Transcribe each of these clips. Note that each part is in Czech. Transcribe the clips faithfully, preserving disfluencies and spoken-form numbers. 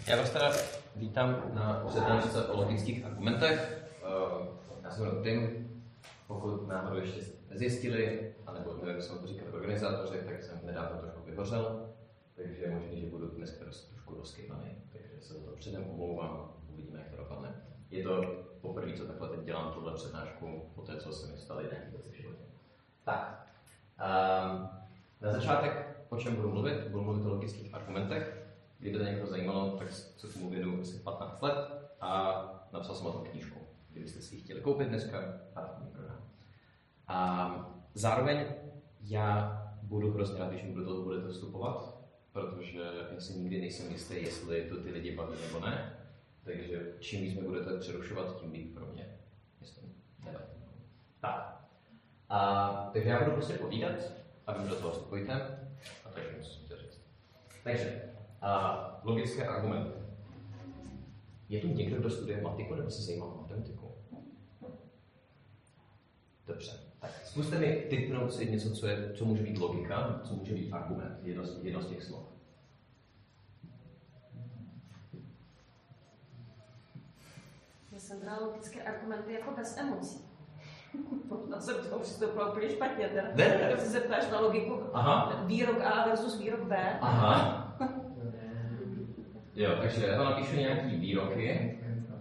Já vás teda vítám na přednášce o logických argumentech. Já jsem jmenuji Tim. Pokud náhodou ještě nezjistili, anebo nevím, co to říkat organizátoři, tak jsem nedávno trošku vyhořel, takže je možný, že budu dneska trošku rozkypaný, takže se za to předem omlouvám, uvidíme, jak to dopadne. Je to poprvé, co takhle teď dělám tuhle přednášku, po té, co se mi staly nějaké věci v životě. Tak, um, na začátek, o čem budu mluvit? Budu mluvit o logických argumentech. Kdyby to někoho zajímalo, tak se tomu věnuju asi patnáct let a napsal jsem o tom knížku. Kdybyste si ji chtěli koupit dneska, a ji prodám. A zároveň já budu hrozně rád, když mi do toho budete vstupovat, protože já si nikdy nejsem jistý, jestli to ty lidi baví nebo ne. Takže čím víc mi budete přerušovat, tím líp pro mě. Myslím, nevadí. Tak. A, takže já budu prostě povídat a vy mi do toho vstupujte. A takže musím to říct. Takže, a, logické argumenty. Je tu někdo, kdo studuje matiku nebo se zajímá o matematiku? Dobře. Tak zkuste mi tipnout si něco, co, je, co může být logika, co může být argument. Jedno, jedno z těch slov. Já jsem brala logické argumenty jako bez emocí. Možná jsem toho přistoupila úplně špatně. Teda. Ne, ne. Když se zeptáš na logiku, aha, výrok A versus výrok B. Aha. Jo, takže já napíšu nějaký výroky.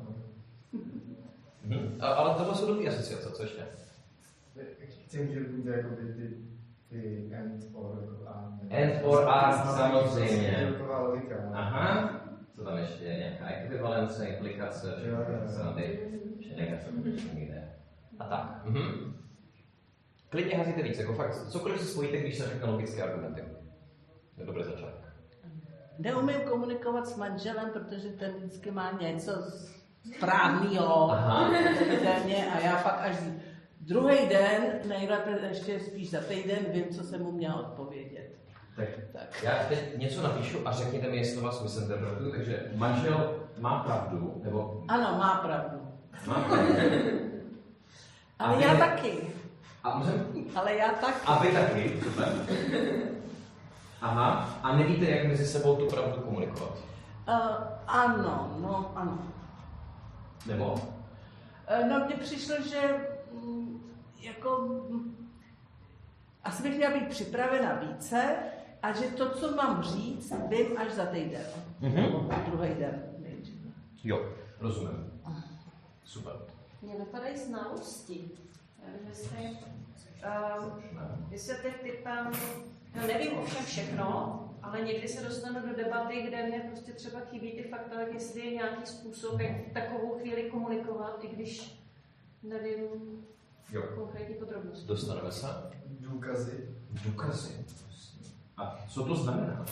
Mhm. A, ale tohle jsou dobrý asociace, co ještě? Chci, že bude jako by ty, ty and or a. And or a, samozřejmě. Výroková logika. Aha. Co tam ještě je? Nějaká ekvivalence, implikace, negace, někde. A tak. Mhm. Klidně hazíte víc, jako fakt, cokoliv si spojíte, když se řekne logické argumenty. Je dobrý začátek. Neumím komunikovat s manželem, protože ten vždycky má něco správného a já pak až druhý den, nejlépe ještě spíš za týden, vím, co jsem mu měla odpovědět. Tak, tak. Já teď něco napíšu a řekněte mi, jestli vás misinterpretuju, takže manžel má pravdu, nebo... Ano, má pravdu. Má pravdu. Ale já taky. A můžem... Ale já taky. A vy taky, super. Aha, a nevíte, jak mezi sebou tu pravdu komunikovat? Uh, ano, no ano. Nebo? Uh, no, mně přišlo, že mm, jako... Mm, asi bych měla být připravena více a že to, co mám říct, vím až za týden. Mm-hmm. Druhý den. Jo, rozumím. Super. Mně napadají znalosti. Já nevím, jestli... Uh, vysvětlit typem... No, nevím o všem všechno, ale někdy se dostanu do debaty, kde mě prostě třeba chybí ty fakta, tak jestli je nějaký způsob, jak takovou chvíli komunikovat, i když nevím jo. konkrétní podrobnosti. Dostaneme se? Důkazy. Důkazy. A co to znamená?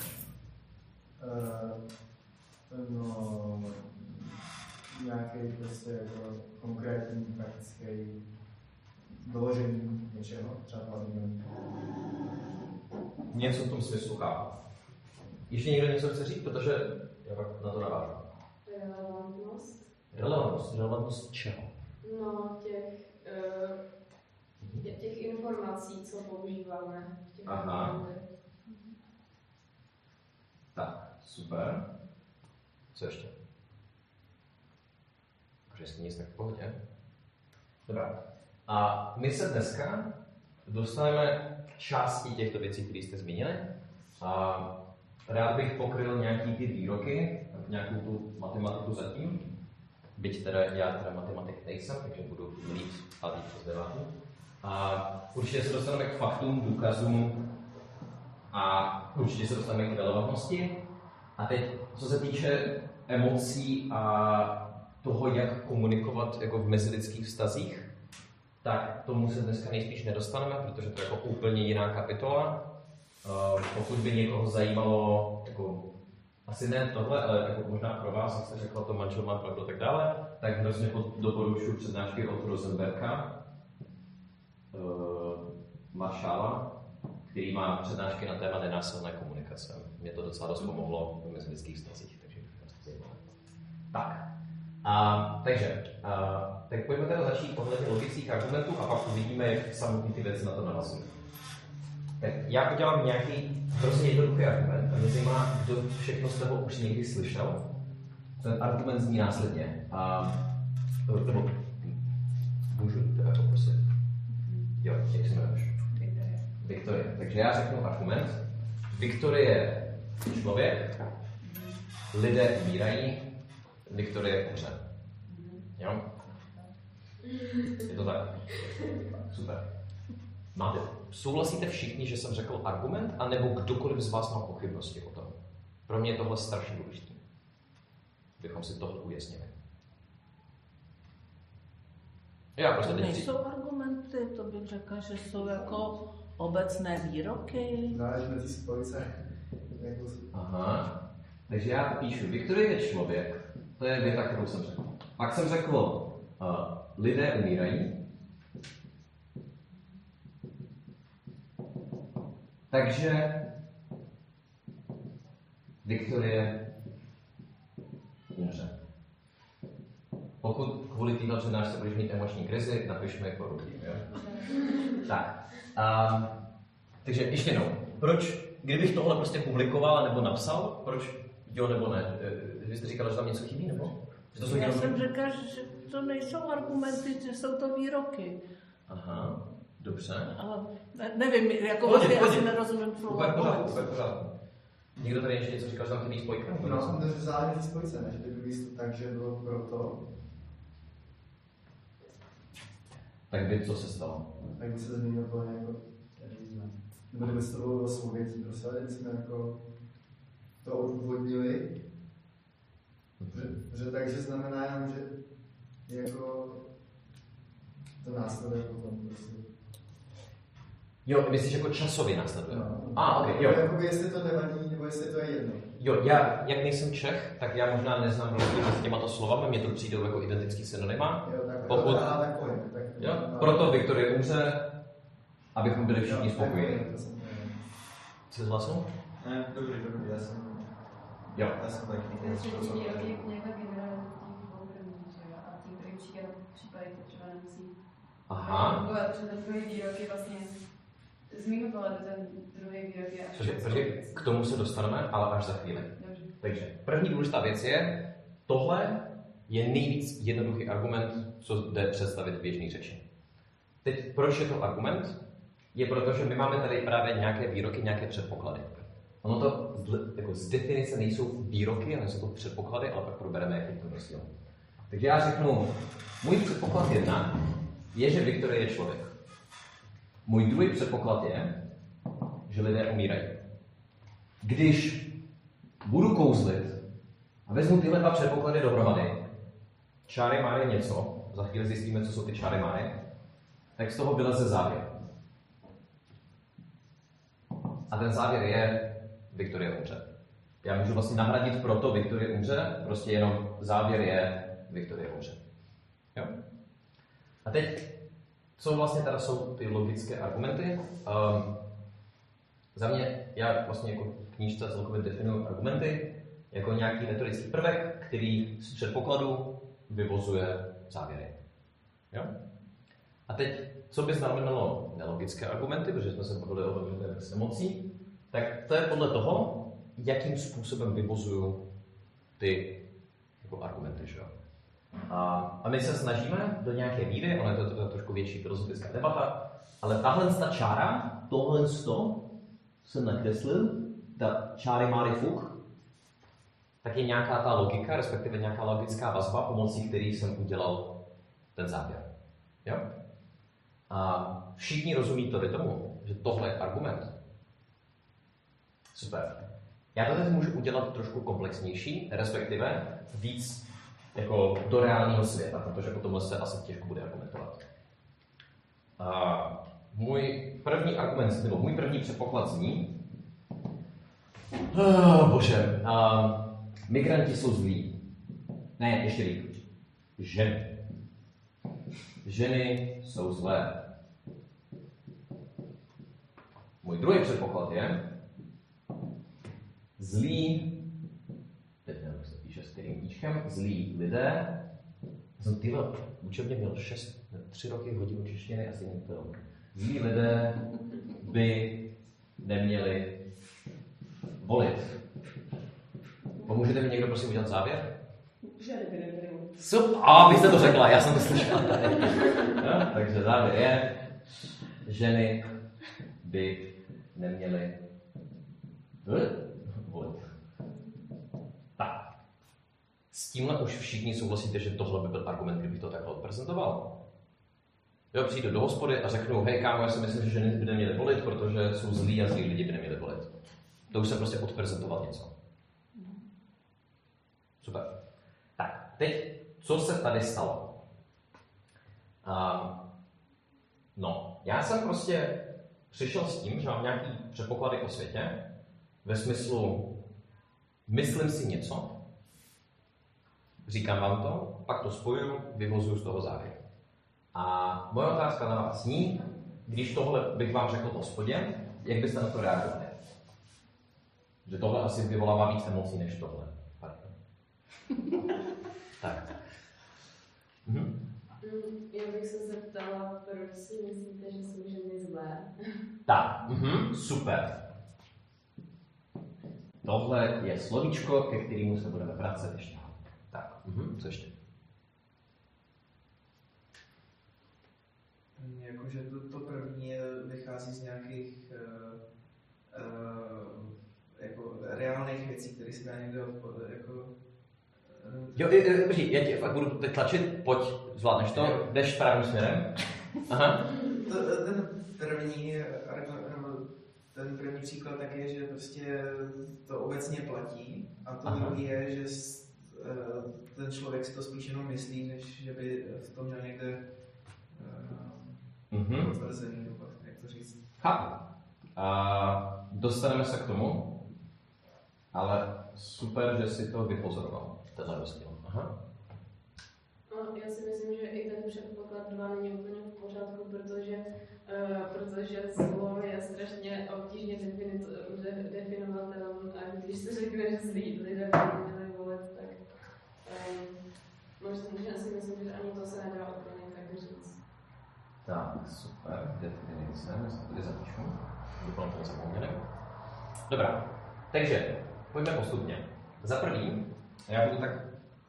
Uh, no, nějaký prostě jako konkrétní praktický doložení něčeho, třeba hlavně. Něco v tom smyslu chápu. Ještě někdo něco chce říct, protože já pak na to navážu. Relevantnost. Relevantnost. Relevantnost čeho? No, těch, uh, těch informací, co používáme. Těch aha. Tak, super. Co ještě? Takže jestli nic, tak v pohodě. Dobrá. A my se dneska dostaneme k části těchto věcí, které jste zmínili. A rád bych pokryl nějaký ty výroky, nějakou tu matematiku zatím. Byť teda já teda matematik nejsem, takže budu mít a víc přes devátu. A určitě se dostaneme k faktům, důkazům a určitě se dostaneme k relevantnosti. A teď, co se týče emocí a toho, jak komunikovat jako v mezilidských vztazích, tak tomu se dneska nejspíš nedostaneme, protože to je jako úplně jiná kapitola. Uh, pokud by někoho zajímalo, jako, asi ne tohle, ale jako možná pro vás, jak jste řekla, to manžel má pravdu a tak dále, tak hrozně doporučuji přednášky od Rosenberga, uh, Marshala, který má přednášky na téma nenásilné komunikace. Mě to docela dost pomohlo v mezilidských vztazích, takže vás to zajímalo. Tak. A, takže, a, tak pojďme teda začít ohledně logických argumentů a pak uvidíme, jak samotný ty věci na to navazují. Tak já udělám nějaký hrozně jednoduchý argument a mě zajímá, kdo všechno z toho už někdy slyšel ten argument zní následně. A, nebo, můžu tebe poprosit? Jo, jak se jmenuješ? Viktorie. Viktorie. Takže já řeknu argument. Viktorie je člověk, lidé umírají, Viktorie umře. Jo? Je to tak? Super. Máte, souhlasíte všichni, že jsem řekl argument, anebo kdokoliv z vás má pochybnosti o tom? Pro mě je tohle strašně důležité. Bychom si tohle ujasnili. Já prostě To teď nejsou argumenty, to bych řekla, že jsou jako obecné výroky. Záleží na té spojce. Jako... Aha. Takže já píšu, Viktorie je člověk, to je věta, kterou jsem řekl. Pak jsem řekl, uh, lidé umírají. Takže Viktorie umře. Pokud kvůli téhle přednášce budeš mít emoční krizi, napišme jako rudý, jo? Tak. Um, takže ještě jednou. Proč, kdybych tohle prostě publikoval nebo napsal, proč jo nebo ne? Vy jste říkala, že tam něco chybí, nebo? Že to jsou Já jenom... jsem řekla, že to nejsou argumenty, že jsou to výroky. Aha, dobře. Ale ne, nevím, jako Pojď, vlastně pojď. asi nerozumím slovo Úplně pořád, argument. úplně pořád. Někdo tady ještě něco říkal, že tam chybí spojka? No, to záleží na té spojce, ne? Že by místo tak, že bylo proto, Tak by, co se stalo? tak by se změnilo to jako, nebo kdyby se to bylo slovětí, prostě, ale kdyby jsme jako to odůvodnili, že, že takže znamená jenom, že jako to následuje potom prostě. Jo, myslíš jako časově následuje? No. A, ah, ok, jo. Jakoby jestli to nevadí, nebo jestli to je jedno. Jo, já, jak nejsem Čech, tak já možná neznám rozdíl mezi těmato slovami, mně to přijde jako identický synonyma. Jo, tak, Pokud- a tak pojď. Tak, Jo, no, proto Viktorie umře, abychom byli všichni jo, spokojení. tak, to jsem- Jsi zhlasil? Ne, dobrý, dobrý, já jsem, Jo. já jsem taky Takže něco určitě pozoral. roky nějaká generální že jo, a tím, který příklad případy to třeba nemusí. Aha. Nebo třeba ten druhý výrok je vlastně, z mýho pohledu ten druhý výrok je až Takže, takže k tomu se dostaneme, ale až za chvíli. Dobře. Takže první důležitá věc je, tohle je nejvíc jednoduchý argument, co jde představit v běžné řeči. Teď, proč je to argument? Je proto, že my máme tady právě nějaké výroky, nějaké předpoklady. Ono to z, jako z definice nejsou výroky, ale jsou to předpoklady, ale pak probereme, jaký to rozdíl. Takže já řeknu, můj předpoklad jedna je, že Viktorie je člověk. Můj druhý předpoklad je, že lidé umírají. Když budu kouzlit a vezmu tyhle dva předpoklady dohromady, čáry máry něco, za chvíli zjistíme, co jsou ty čáry máry, tak z toho vyleze závěr. A ten závěr je, Viktorie umře. Já můžu vlastně nahradit proto Viktorie umře, prostě jenom závěr je, Viktorie umře. Jo? A teď, co vlastně teda jsou ty logické argumenty? Um, za mě, já vlastně jako v knížce celkově definuji argumenty jako nějaký metodický prvek, který z předpokladu vyvozuje závěry. Jo? A teď, co by znamenalo nelogické argumenty, protože jsme se bavili o tom, že to je bez emocí, tak to je podle toho, jakým způsobem vyvozuju ty jako argumenty. Že? A, a my se snažíme do nějaké míry, ono je to, to, to trošku větší filozofická debata, ale tahle ta čára, tohle sto jsem nakreslil, ta čáry máry fuk, tak je nějaká ta logika, respektive nějaká logická vazba, pomocí které jsem udělal ten závěr. Jo? A všichni rozumí to tomu, že tohle je argument. Super. Já to teď můžu udělat trošku komplexnější, respektive víc jako do reálného světa, protože o tomhle se asi těžko bude argumentovat. A můj první argument, nebo můj první předpoklad zní, oh, bože, um, migranti jsou zlí. Ne, ještě líp. Ženy. Ženy jsou zlé. Můj druhý předpoklad je, zlí, teď nevím, jak se píše s kterým íčkem, zlí lidé, jsem tyhle učebně měl šest, tři roky hodinu češtiny, asi to. Zlí lidé by neměli volit. Pomůžete mi někdo prosím udělat závěr? Ženy by neměly volit. Super, a vy jste to řekla, já jsem to slyšel. No, takže závěr je, ženy by neměly volit. Tak. S tímhle už všichni souhlasíte, že tohle by byl argument, kdybych to takhle odprezentoval. Jo, přijdu do hospody a řeknu, hej kámo, já si myslím, že ženy by neměly volit, protože jsou zlí a zlí lidi by neměli volit. To už jsem prostě odprezentoval něco. Super. Tak, teď, co se tady stalo? Um, no, já jsem prostě přišel s tím, že mám nějaký předpoklady o světě, ve smyslu, myslím si něco, říkám vám to, pak to spojuju, vyvozuju z toho závěr. A moje otázka na vás zní, když tohle bych vám řekl v hospodě, jak byste na to reagovali? Že tohle asi vyvolává víc emocí než tohle. Pardon. Tak. Mhm. Já bych se zeptala, proč si myslíte, že jsou ženy zlé? Tak, mhm, super. Tohle je slovíčko, ke kterému se budeme vracet ještě. Tak, mhm, co ještě? Jakože to, to první vychází z nějakých uh, uh, jako reálných věcí, které se dá někdo jako... Uh, Jo, jo, jo, počkej, já tě fakt budu teď tlačit, pojď, zvládneš to, jdeš správným směrem. Aha. To, ten první, ten první příklad tak je, že prostě to obecně platí a to druhý je, že ten člověk si to spíš jenom myslí, než že by v tom měl někde uh, potvrzený, nebo jak to říct. Chápu. A dostaneme se k tomu, ale super, že si to vypozoroval, tenhle rozdíl. Aha. No, já si myslím, že i ten předpoklad dva není úplně v pořádku, protože, uh, protože zlo je strašně obtížně definovatelné a když se řekne, že zlí lidé by měli volit, tak um, možná, možná si myslím, že ani to se nedá úplně tak říct. Tak, super, definice, my se tady zapíšu, doufám, to nezapomněli. Dobrá, takže pojďme postupně. Za první, já budu tak...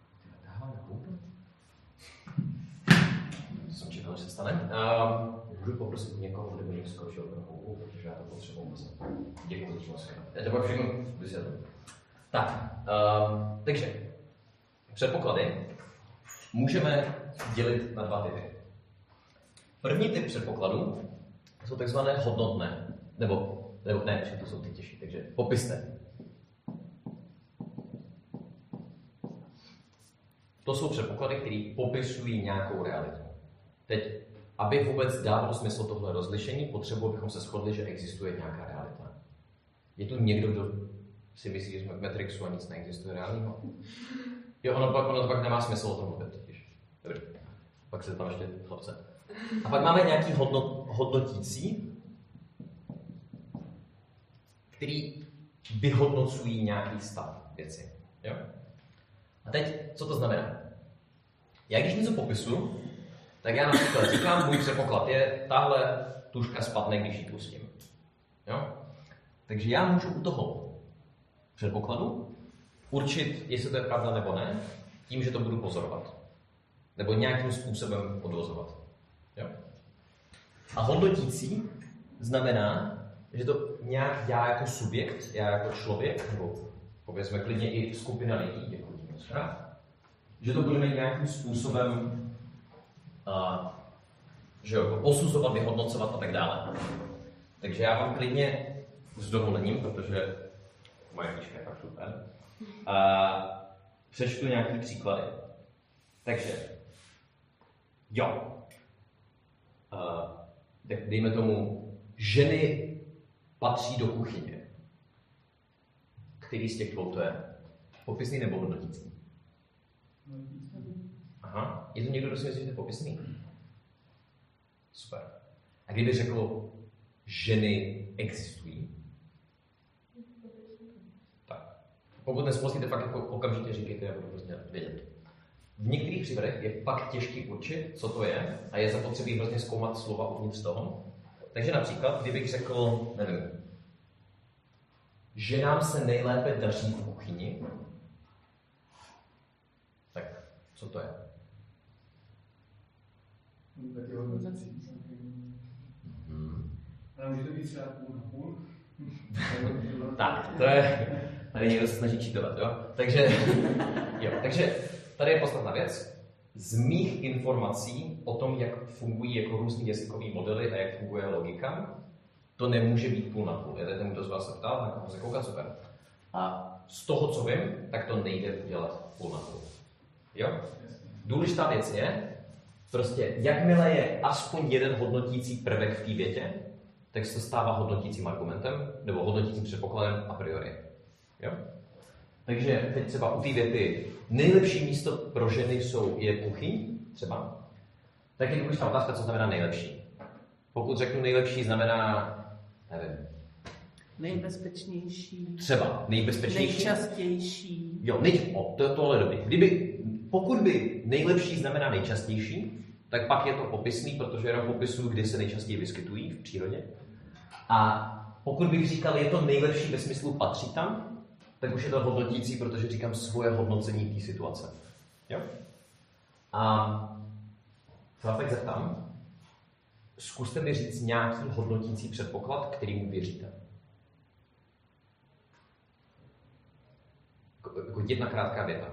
To jsem čekal, že se stane. Um, můžu poprosit někoho, kdo by mě zkoušel na houbu, protože já to potřebuji vůbec. Děkuji, že moc. Já to pak všechno vysvětlím. Tak, um, takže předpoklady můžeme dělit na dva typy. První typ předpokladů jsou takzvané hodnotné, nebo, nebo ne, že to jsou ty těžší, takže popisné. To jsou předpoklady, které popisují nějakou realitu. Teď, aby vůbec dávalo smysl tohle rozlišení, potřebuji, abychom se shodli, že existuje nějaká realita. Je tu někdo, kdo si myslí, že jsme v Matrixu a nic neexistuje reálního? Jo, ono pak, ono to pak nemá smysl o tom mluvit totiž. Dobře, pak se tam ještě chlapce. A pak máme nějaký hodnot, hodnotící, který vyhodnocují nějaký stav věci. Jo? A teď, co to znamená? Já když něco popisu, tak já například říkám, můj předpoklad je, tahle tužka spadne, když ji pustím. Jo? Takže já můžu u toho předpokladu určit, jestli to je pravda nebo ne, tím, že to budu pozorovat. Nebo nějakým způsobem odvozovat. Jo? A hodnotící znamená, že to nějak já jako subjekt, já jako člověk, nebo povězme klidně i skupina lidí, děkuji moc krát, že to budeme nějakým způsobem uh, že jo, posuzovat, vyhodnocovat a tak dále. Takže já vám klidně s dovolením, protože moje knížka je fakt super, uh, přečtu nějaký příklady. Takže, jo, uh, dejme tomu, ženy patří do kuchyně. Který z těch dvou to je? Popisný nebo hodnotící? Aha. Je to někdo, kdo si myslí, že to je popisný? Super. A kdyby řekl, ženy existují? Tak. Pokud nesposlíte, fakt jako okamžitě říkejte, já budu prostě vědět. V některých případech je fakt těžký určit, co to je, a je zapotřebí hrozně zkoumat slova uvnitř toho. Takže například, kdybych řekl, nevím, že nám se nejlépe daří v kuchyni, Co to je? Taky hodnotící. Hmm. Ale může to být třeba půl na půl? Tak, to je, tady někdo se snaží čítovat, jo? Takže, jo, takže tady je podstatná věc. Z mých informací o tom, jak fungují jako různý jazykové modely a jak funguje logika, to nemůže být půl na půl. Já tady ten, kdo z vás se ptal, na koho se koukat, super. A z toho, co vím, tak to nejde udělat půl na půl. Jo? Důležitá věc je, prostě jakmile je aspoň jeden hodnotící prvek v té větě, tak se to stává hodnotícím argumentem nebo hodnotícím předpokladem a priori. Jo? Takže teď třeba u té věty nejlepší místo pro ženy jsou je kuchyň, třeba, tak je důležitá otázka, co znamená nejlepší. Pokud řeknu nejlepší, znamená, nevím, Nejbezpečnější. třeba nejbezpečnější. Nejčastější. Jo, nej, o, to, tohle je dobrý. Kdyby, pokud by nejlepší znamená nejčastější, tak pak je to popisný, protože jenom popisuju, kdy se nejčastěji vyskytují v přírodě. A pokud bych říkal, je to nejlepší ve smyslu patří tam, tak už je to hodnotící, protože říkám svoje hodnocení té situace. Jo? A co vás tak zeptám, zkuste mi říct nějaký hodnotící předpoklad, kterýmu věříte. Jako, jako jedna krátká věta.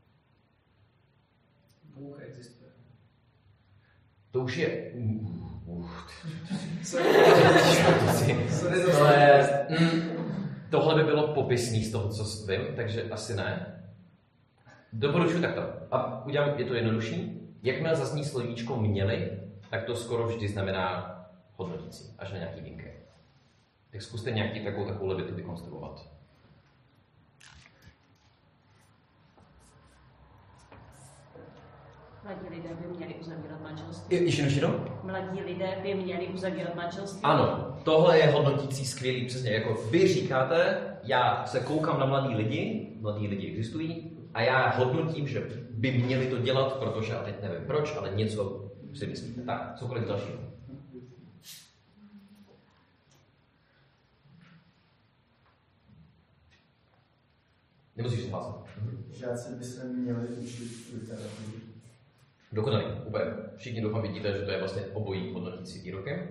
Bůh existuje. To už je... Uh, Co je to? Tohle, tohle by bylo popisný z toho, co vím, takže asi ne. Doporučuji takto. A udělám, je to jednodušší. Jakmile zazní slovíčko měli, tak to skoro vždy znamená hodnotící, až na nějaký výjimky. Tak zkuste nějaký takovou takovou větu vykonstruovat. Mladí lidé by měli uzavírat manželství. Ještě jednou? Mladí lidé by měli uzavírat manželství. Ano, tohle je hodnotící skvělý, přesně. Jako vy říkáte, já se koukám na mladí lidi, mladí lidi existují, a já hodnotím, že by měli to dělat, protože, a teď nevím proč, ale něco si myslíte. Tak, cokoliv dalšího. Nemusíš se hlásit. Žáci by se měli učit literaturu. Dokonalý, úplně. Všichni doufám vidíte, že to je vlastně obojí hodnotící výroky.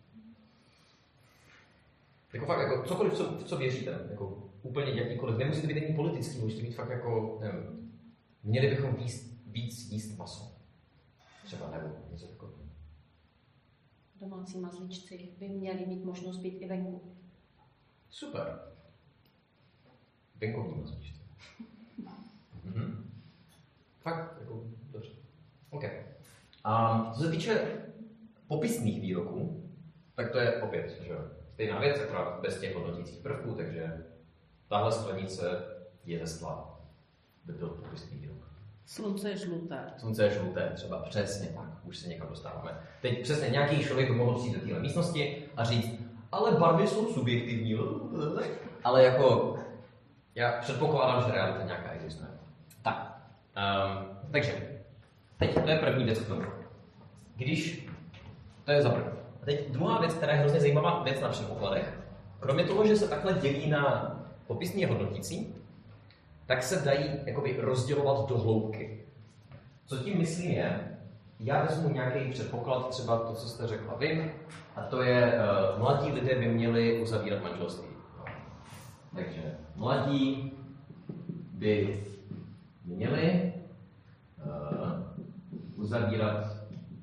Jako fakt, jako cokoliv, co, v co věříte, jako úplně jakýkoliv, nemusíte být ani politický, můžete být fakt jako, nevím, měli bychom víc, víc jíst maso. Třeba nebo něco takového. Domácí mazlíčci by měli mít možnost být i venku. Super. Venkovní mazlíčci. mhm. Fakt, jako, dobře. OK. A co se týče popisných výroků, tak to je opět, že stejná věc, akorát bez těch hodnotících prvků, takže tahle sklenice je ze skla. By byl popisný výrok. Slunce je žluté. Slunce je žluté, třeba přesně tak, už se někam dostáváme. Teď přesně nějaký člověk by mohl přijít do téhle místnosti a říct, ale barvy jsou subjektivní, ale jako já předpokládám, že realita nějaká existuje. Tak, um, takže teď to je první věc k tomu. Když, to je za první. A teď druhá věc, která je hrozně zajímavá věc na předpokladech, kromě toho, že se takhle dělí na popisný a hodnotící, tak se dají jakoby rozdělovat do hloubky. Co tím myslím je, já vezmu nějaký předpoklad, třeba to, co jste řekla vy, a to je, uh, mladí lidé by měli uzavírat manželství. No. Takže mladí by měli uh, uzavírat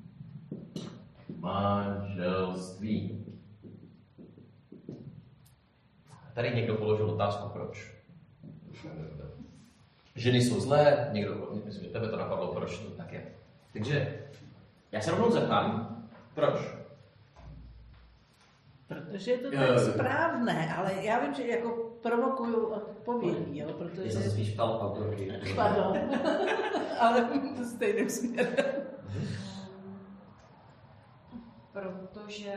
manželství. Tady někdo položil otázku, proč. Ženy jsou zlé, někdo, myslím, že tebe to napadlo, proč to tak je. Takže já se rovnou zeptám, proč? Protože je to tak správné, ale já vím, že jako provokuju odpovědi, jo, protože... Já jsem se spíš ptal autorky. Pardon, ale to stejným směrem. Protože...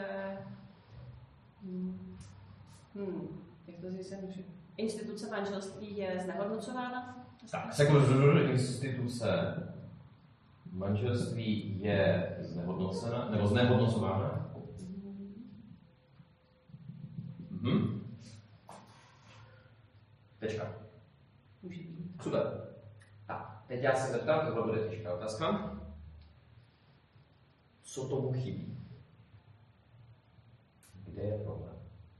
Hmm. Hmm. Jak to zjistím? Instituce manželství je znehodnocována? Tak, sekundu, instituce manželství je znehodnocena, nebo znehodnocována. Mhm. Tečka. Může být. Super. Tak. teď já se zeptám, tohle bude těžká otázka. Co tomu chybí? Kde je problém?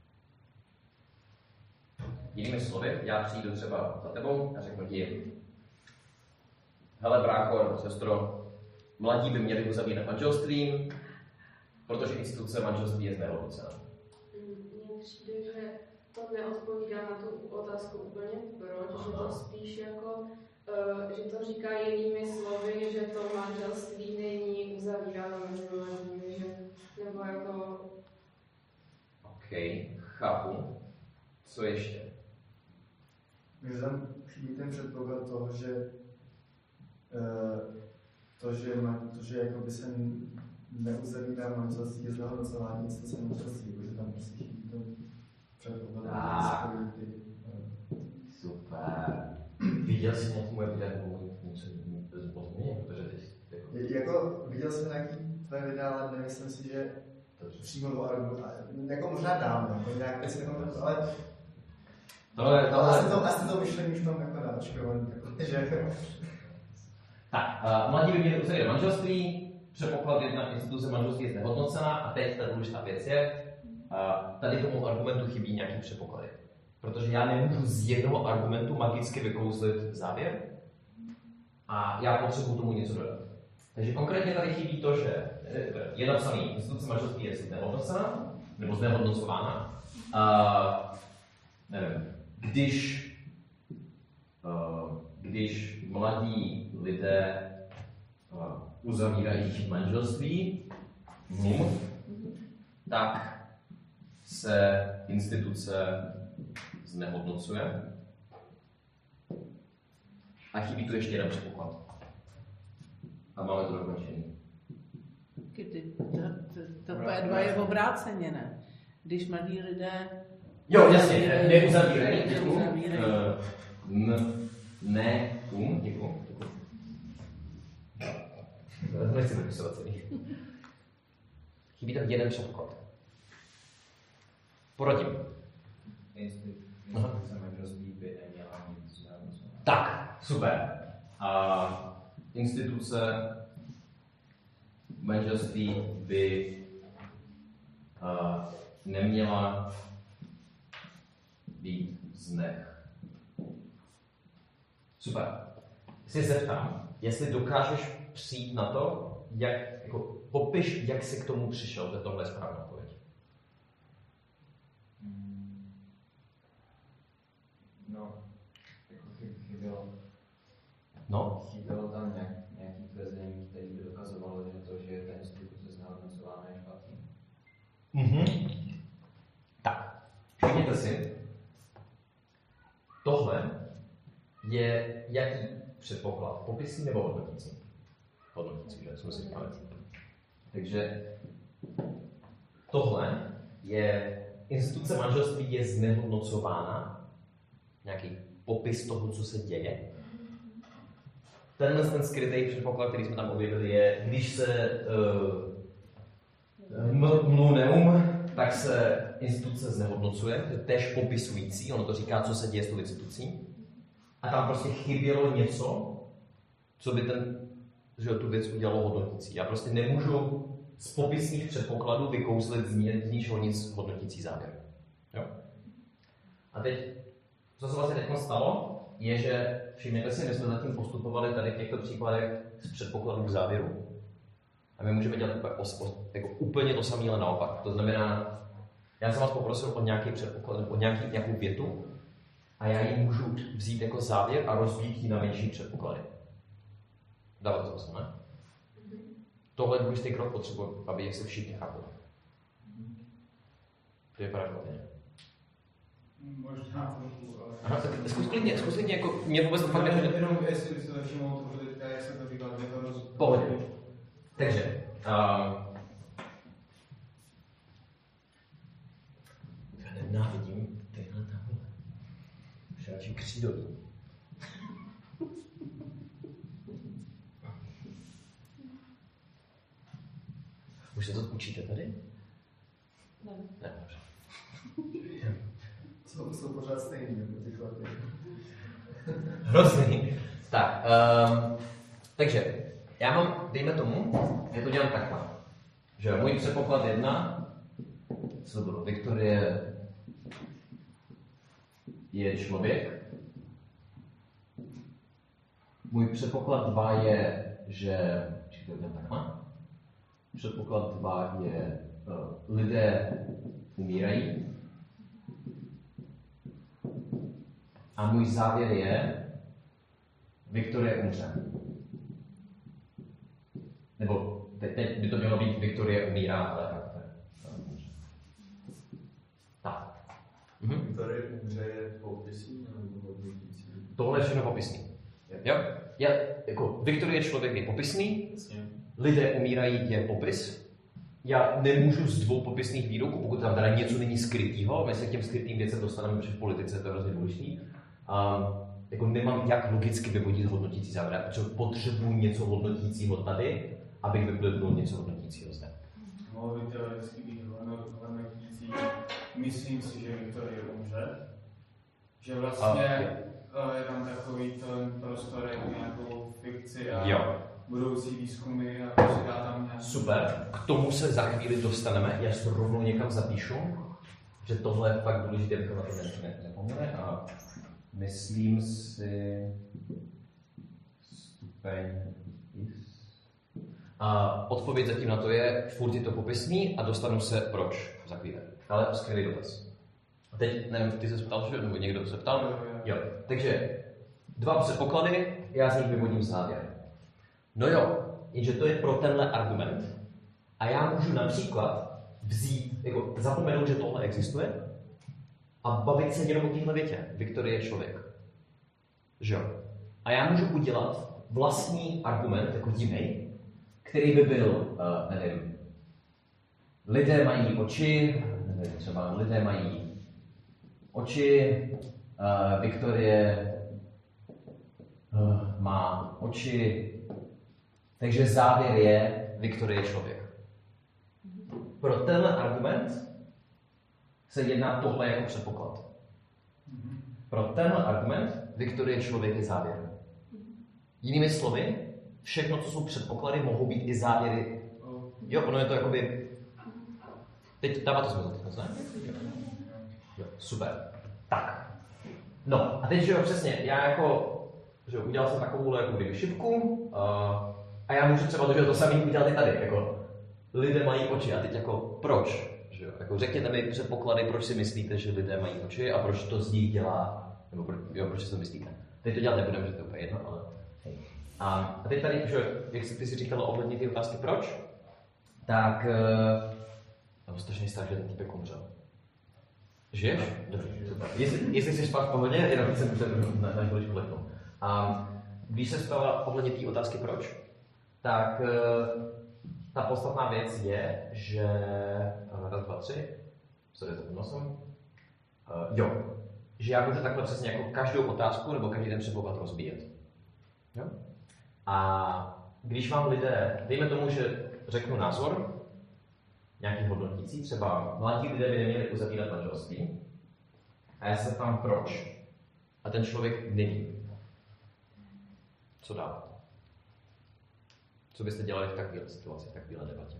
Jinými slovy, já přijdu třeba za tebou a řeknu ti, hele brácho, sestro, mladí by měli uzavírat manželství, protože instituce manželství je znehodnocená. Mně přijde, že to neodpovídá na tu otázku úplně proč, že to spíš jako, uh, že to říká jinými slovy, že to manželství není uzavíráno mezi mladými, že, nebo jako... OK, chápu. Co ještě? Takže tam chybí ten předpoklad toho, že uh, to, že, ma, to, že jakoby se neuzavírá manželství je znehodnocování instituce manželství, protože tam prostě chybí to předpoklad. Ah. Super. Viděl jsi nějaký moje videa nebo něco pozměně, protože teď... Jako... jako viděl jsem nějaký tvé videa, ale nemyslím si, že přímo do argumentu, jako možná dám, jako nějak věci nekomentu, ale tohle, tohle... Asi, to, asi to myšlení už tam jako náčkovaný, jako, že... Tak, uh, mladí by měli uzavírat manželství, předpoklad jedna instituce manželství je znehodnocená a teď ta důležitá věc je, uh, tady tomu argumentu chybí nějaký předpoklady. Protože já nemůžu z jednoho argumentu magicky vykouzlit závěr a já potřebuji tomu něco dodat. Takže konkrétně tady chybí to, že je napsaný, instituce manželství je znehodnocená nebo znehodnocována. Uh, nevím, když, uh, když mladí lidé uh, uzavírají manželství, hm, tak se instituce znehodnocuje. A chybí tu ještě jeden předpoklad. A máme to dokončení. To, to, to P dva je obráceně, ne? Když mladí lidé... Jo, jasně, neuzavírají. Neuzavírají. Ne, um, děkuji. Nechci dopisovat celý. Chybí tam jeden předpoklad. Poradím. Tak, super. A instituce manželství by uh, neměla být znech. Super. Si zeptám, jestli dokážeš přijít na to, jak, jako, popiš, jak jsi k tomu přišel, že tohle je správná odpověď. No, jako chybělo, no? chybělo tam nějak, nějaký tvrzení, které by dokazovalo, že to, že je ta instituce znehodnocována, je špatný. Mhm. Tak, všimněte si, tohle je jaký předpoklad? Popisný nebo hodnotící? Hodnotící, že? Jsme si říkali. Takže tohle je, instituce manželství je znehodnocována, nějaký popis toho, co se děje. Tenhle ten skrytý předpoklad, který jsme tam objevili, je, když se uh, mlu neum, tak se instituce znehodnocuje, to je též popisující, ono to říká, co se děje s tou institucí. A tam prostě chybělo něco, co by ten, že tu věc udělalo hodnotící. Já prostě nemůžu z popisných předpokladů vykouzlit z ničeho nic hodnotící závěr. Jo? A teď, co se vlastně teď stalo, je, že všimněte si, my jsme zatím postupovali tady v těchto příkladech z předpokladů k závěru. A my můžeme dělat úplně, jako úplně to samé, ale naopak. To znamená, já jsem vás poprosil o nějaký předpoklad, o nějaký, nějakou větu a já ji můžu vzít jako závěr a rozbít ji na menší předpoklady. Dává to smysl, ne? Tohle je důležitý krok, potřebuji, aby se všichni chápali. To je pravda. Možná trochu, ale... Aha, tak zkus klidně, zkus klidně, jako mě vůbec fakt nechodí. Jenom jestli byste to všiml, protože teďka, jak se to říká, je to roz... Pohodě. Takže, uh, já nenávidím tyhle tamhle. Už je radši křídový. Už se to učíte tady? Ne. Ne, dobře. Jsou, jsou pořád stejný, jako ty chlapy. Hrozný. Tak, um, takže já mám, dejme tomu, já to dělám takhle, že můj předpoklad jedna, co bylo, Viktorie je člověk. Můj předpoklad dva je, že, či to dělám takhle, předpoklad dva je, uh, lidé umírají. A můj závěr je, Viktorie umře. Nebo teď, teď by to mělo být Viktorie umírá, ale tak to umře. Tak. Mhm. Viktorie umře je popisný nebo hodnotící? Tohle je všechno popisný. Jo? Já, jako, Viktorie člověk je popisný, lidé umírají je popis. Já nemůžu z dvou popisných výroků, pokud tam teda něco není skrytýho, my se k těm skrytým věcem dostaneme, protože v politice to je hrozně důležitý. Um, jako nemám jak logicky vyvodit hodnotící závěr, protože potřebuji něco hodnotícího tady, abych vyplnul něco hodnotícího zde. Mohl by teoreticky být hodnotící. Myslím si, že Viktorie umře. Že vlastně a, je tam takový ten prostor jako nějakou fikci a jo. budoucí výzkumy a prostě dá tam nějaký... Super, k tomu se za chvíli dostaneme, já si to rovnou někam zapíšu, že tohle je fakt důležité, abychom na to nepomněli a myslím si stupeň a odpověď zatím na to je, furt je to popisný a dostanu se proč za chvíli. Ale skvělý dotaz. A teď, nevím, ty se ptal, že? Nebo někdo se ptal? Jo. Takže dva předpoklady, já z nich vyvodím závěr. No jo, jenže to je pro tenhle argument. A já můžu například vzít, jako zapomenout, že tohle existuje a bavit se jenom o téhle větě. Viktorie je člověk. Že jo? A já můžu udělat vlastní argument, jako jiný, který by byl, uh, nevím, lidé mají oči, nevím, třeba lidé mají oči, uh, Viktorie uh, má oči, takže závěr je, Viktorie je člověk. Pro tenhle argument se jedná tohle jako předpoklad. Pro tenhle argument Viktorie člověk je závěr. Jinými slovy, všechno, co jsou předpoklady, mohou být i závěry. Jo, ono je to jakoby... Teď dává to smysl, ne? Jo, super. Tak. No, a teď, že jo, přesně, já jako, že jo, udělal jsem takovou jako kdyby šipku uh, a já můžu třeba to, že to samý udělat i tady, jako lidé mají oči a teď jako proč? Že jo, jako řekněte mi předpoklady, proč si myslíte, že lidé mají oči a proč to z nich dělá, nebo pro, jo, proč si to myslíte. Teď to dělat nebudeme, že to je úplně jedno, ale hej. A teď tady, že, jak jsi, ty si říkala ohledně ty otázky proč, tak uh, mám strašný strach, že ten týpek umřel. Žiješ? Dobře, super. Jestli, jestli jsi spát v pohodě, jenom jsem se na, na chvíli špleknul. A když se spala ohledně té otázky proč, tak uh, ta podstatná věc je, že uh, raz, dva, tři, sorry, to nosem, uh, jo, že já budu takhle přesně jako každou otázku nebo každý ten předpoklad rozbíjet. Jo? A když vám lidé, dejme tomu, že řeknu názor, nějaký hodnotící, třeba mladí lidé by neměli uzavírat manželství, a já se ptám proč, a ten člověk neví. Co dál? Co byste dělali v takové situaci, v takové debatě?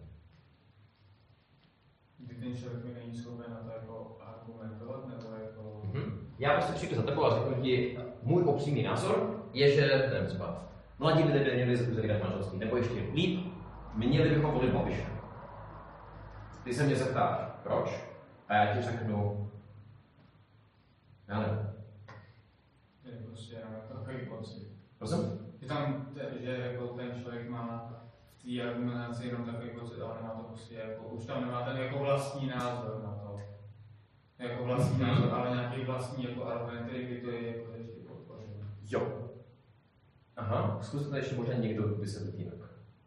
Kdy ten člověk mi není schopen na to jako argumentovat, nebo jako... Mm-hmm. Já prostě přijdu za tebou a řeknu ti, můj upřímný názor je, že, nevím třeba, mladí lidé by neměli uzavírat manželství, nebo ještě líp, měli bychom volit Babiše. Ty se mě zeptáš, proč? A já ti řeknu, já nevím. Je prostě takový pocit. Prosím? Je tam, že jako ten člověk má v té argumentaci jenom takový pocit, ale nemá to prostě jako, už tam nemá ten jako vlastní názor na to. Jako vlastní názor, ale nějaký vlastní jako argument, který by to je jako ještě podpořil. Jo. Aha, zkuste ještě možná někdo vysvětlit jinak.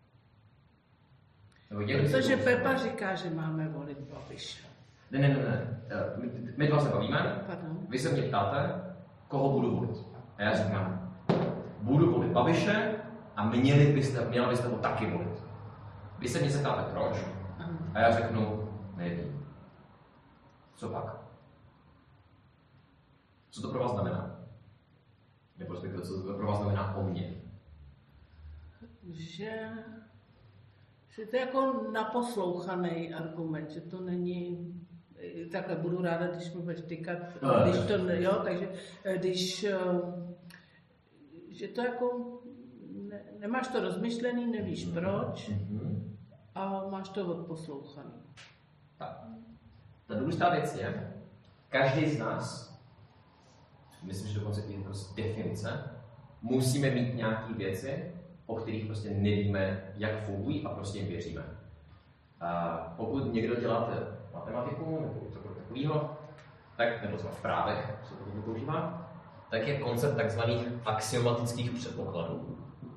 Protože Pepa říká, že máme volit Babiše. Ne, ne, ne, ne. My, my dva se bavíme, Pardon. Vy se mě ptáte, koho budu volit. A já říkám, budu volit Babiše a měli byste, měla byste ho taky volit. Vy se mě zeptáte proč a já řeknu, nevím. Co pak? Co to pro vás znamená? Nebo respektive, co pro vás znamená o mně? Že, že to je jako naposlouchaný argument, že to není, takhle budu ráda, když mi budeš tykat, no, když to, jo, takže když, že to jako, ne, nemáš to rozmyšlený, nevíš proč a máš to odposlouchaný. Tak. Ta důležitá věc je, každý z nás, myslím, že dokonce i jako z definice, musíme mít nějaké věci, o kterých prostě nevíme, jak fungují a prostě jim věříme. A pokud někdo děláte matematiku nebo cokoliv takového, tak, nebo třeba v právech se to používá, tak je koncept takzvaných axiomatických předpokladů.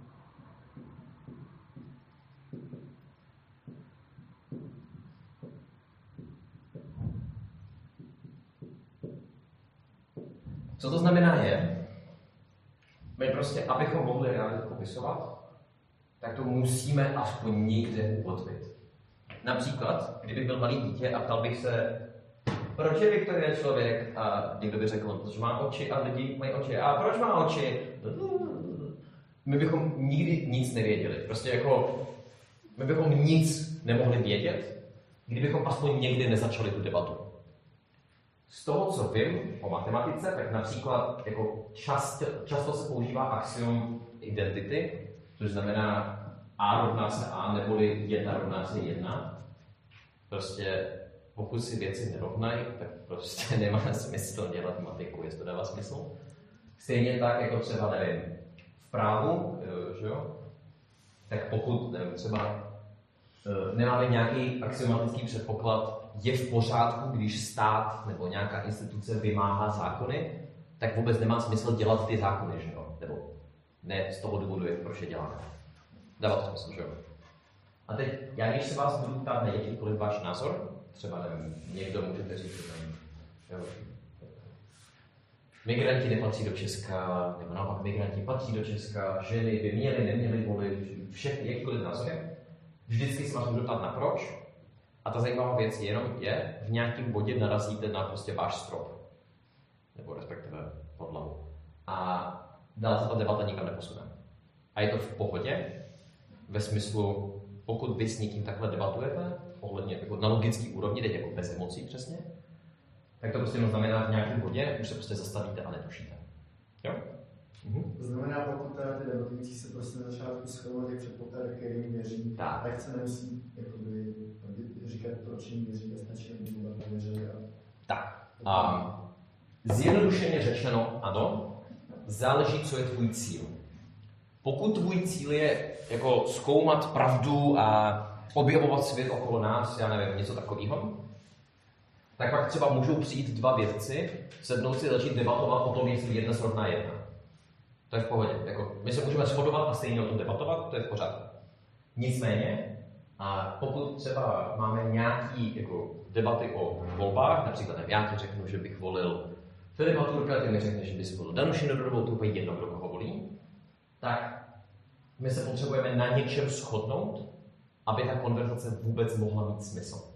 Co to znamená je, my prostě, abychom mohli realitu popisovat, tak to musíme aspoň někde ukotvit. Například, kdybych byl malý dítě a ptal bych se, proč je Viktoria člověk? A někdo by řekl, protože má oči a lidi mají oči. A proč má oči? My bychom nikdy nic nevěděli. Prostě jako, my bychom nic nemohli vědět, kdybychom aspoň někdy nezačali tu debatu. Z toho, co vím o matematice, tak například jako často, často se používá axiom identity, což znamená A rovná se A, neboli jedna rovná se jedna. Prostě pokud si věci nerovnají, tak prostě nemá smysl dělat matiku, jestli to dává smysl. Stejně tak, jako třeba, nevím, v právu, že jo? Tak pokud, nevím, třeba nemáme nějaký axiomatický předpoklad, je v pořádku, když stát nebo nějaká instituce vymáhá zákony, tak vůbec nemá smysl dělat ty zákony, že jo? Nebo ne z toho důvodu, proč je děláme. Dává to smysl, že jo? A teď, já když se vás budu ptát na jakýkoliv váš názor, třeba nevím, někdo můžete říct, že migranti nepatří do Česka, nebo naopak migranti patří do Česka, ženy by měly, neměly volit, všechny, jakýkoliv názory. Vždycky se vás budu ptát na proč. A ta zajímavá věc jenom je, v nějakém bodě narazíte na prostě váš strop. Nebo respektive podlahu. A dál se ta debata nikam neposune. A je to v pohodě, ve smyslu, pokud vy s někým takhle debatujete, ohledně jako na logický úrovni, teď jako bez emocí přesně, tak to prostě jenom znamená v nějakém bodě, už se prostě zastavíte a netušíte. Jo? Mhm. To znamená, pokud teda ty debatující se prostě na začátku shodnou těch předpokladech, kterým věří, tak. tak se nemusí jakoby, říkat, proč jim věří, a stačí, aby jim nevěřili. A... Tak. Um, zjednodušeně řečeno, ano, záleží, co je tvůj cíl. Pokud tvůj cíl je jako zkoumat pravdu a objevovat svět okolo nás, já nevím, něco takového, tak pak třeba můžou přijít dva vědci, sednout si začít debatovat o tom, jestli jedna srovná jedna. To je v pohodě. Jako, my se můžeme shodovat a stejně o tom debatovat, to je v pořádku. Nicméně, a pokud třeba máme nějaký jako, debaty o volbách, například já ti řeknu, že bych volil Filipa Turka, ty mi řekneš, že bys volil Danuši Nerudovou, to úplně jedno, kdo koho volí, tak my se potřebujeme na něčem shodnout, aby ta konverzace vůbec mohla mít smysl.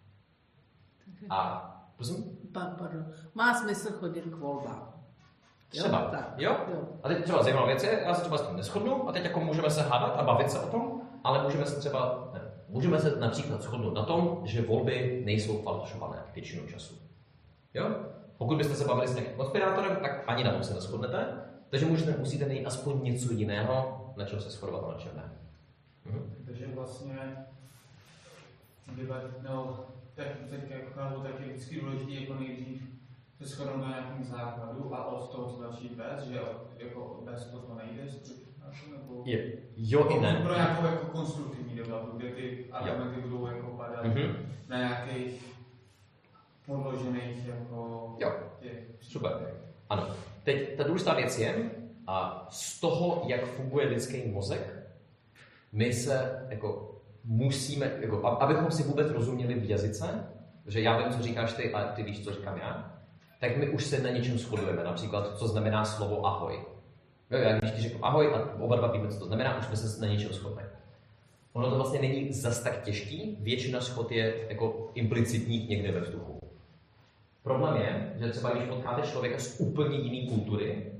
A, prosím? Pardon. Má smysl chodit k volbám. Třeba, jo? Tak. Jo? jo? A teď třeba zajímavá věc je, já se třeba s tím neshodnu a teď jako můžeme se hádat a bavit se o tom, ale můžeme se třeba, ne, můžeme se například shodnout na tom, že volby nejsou falšované většinou času. Jo? Pokud byste se bavili s nějakým konspirátorem, tak ani na tom se neshodnete, takže můžete, musíte najít aspoň něco jiného, na čem se shodovat a na čem ne. Mhm. Takže vlastně no, tak, tak jak chápu, tak je vždycky důležité jako nejdřív se shodnout na nějakém základu a od toho se začít vést, že jako bez toho to nejde, nebo je, jo i ne. Pro nějakou jako konstruktivní debatu, kde ty argumenty budou jako padat mm-hmm. na nějakých podložených jako jo. těch. Super. Ano. Teď ta důležitá věc je, a z toho, jak funguje lidský mozek, my se jako musíme, jako, abychom si vůbec rozuměli v jazyce, že já vím, co říkáš ty a ty víš, co říkám já, tak my už se na něčem shodujeme. Například, co znamená slovo ahoj. Jo, já když ti řeknu ahoj a oba dva víme, co to znamená, už jsme se na něčem shodli. Ono to vlastně není zas tak těžký, většina schod je jako implicitních někde ve vzduchu. Problém je, že třeba když potkáte člověka z úplně jiné kultury,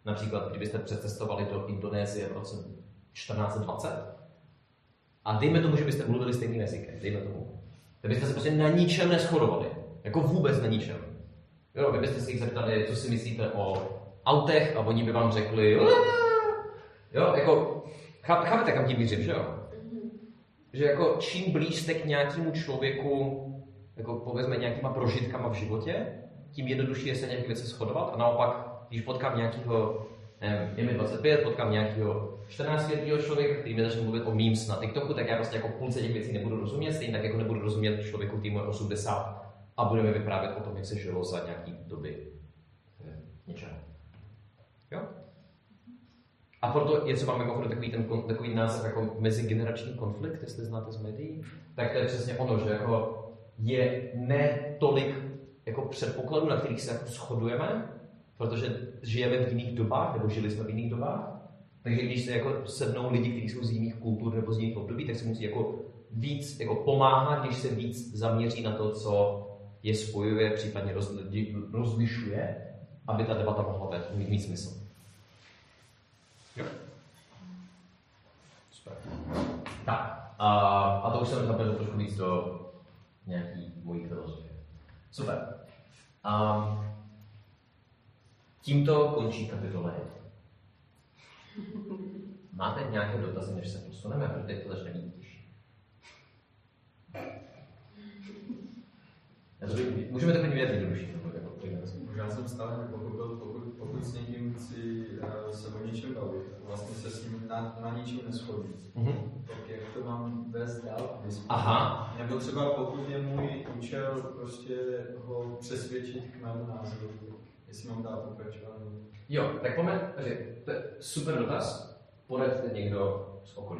například kdybyste přecestovali do Indonésie v roce čtrnáct dvacet a dejme tomu, že byste mluvili stejným jazykem, dejme tomu, tak byste se prostě na ničem neshodovali, jako vůbec na ničem. Jo, vy byste si jich zeptali, co si myslíte o autech a oni by vám řekli, jo, jako, chápete, kam tím mířím, že jo? Že jako čím blíž jste k nějakému člověku, jako povězme nějakýma prožitkama v životě, tím jednodušší je se nějaké věci shodovat a naopak, když potkám nějakého, nevím, je mi dvacet pět, potkám nějakého čtrnáctiletého člověka, který mi začne mluvit o memes na TikToku, tak já prostě jako půlce těch věcí nebudu rozumět, stejně tak jako nebudu rozumět člověku, který mu je osmdesát a budeme vyprávět o tom, jak se žilo za nějaký doby něčeho. Jo? A proto je třeba mimochodem takový, ten, takový název jako mezigenerační konflikt, jestli znáte z médií, tak to je přesně ono, že jako je ne tolik jako předpokladů, na kterých se jako shodujeme, protože žijeme v jiných dobách, nebo žili jsme v jiných dobách, takže když se jako sednou lidi, kteří jsou z jiných kultur nebo z jiných období, tak se musí jako víc jako pomáhat, když se víc zaměří na to, co je spojuje, případně rozlišuje, aby ta debata mohla mít, mít smysl. Jo. Super. Tak, a, a to už jsem zapěl trošku víc do nějaký mojí filozofie. Super. Um, tímto končí kapitola jedna. Máte nějaké dotazy, než se posuneme, protože teď to začne být těžší. Můžeme to klidně vědět jednodušší. Já jsem stále nepochopil, pokud, pokud s někým si uh, se o něčem bavit, vlastně se s ním na, na ničem neschodí. Mm-hmm. Tak jak to mám vést dál? Aha. Nebo třeba pokud je můj účel prostě ho přesvědčit k mému názoru, jestli mám dál pokračovat. Jo, tak pojďme, to je super dotaz, poradte někdo z okolí.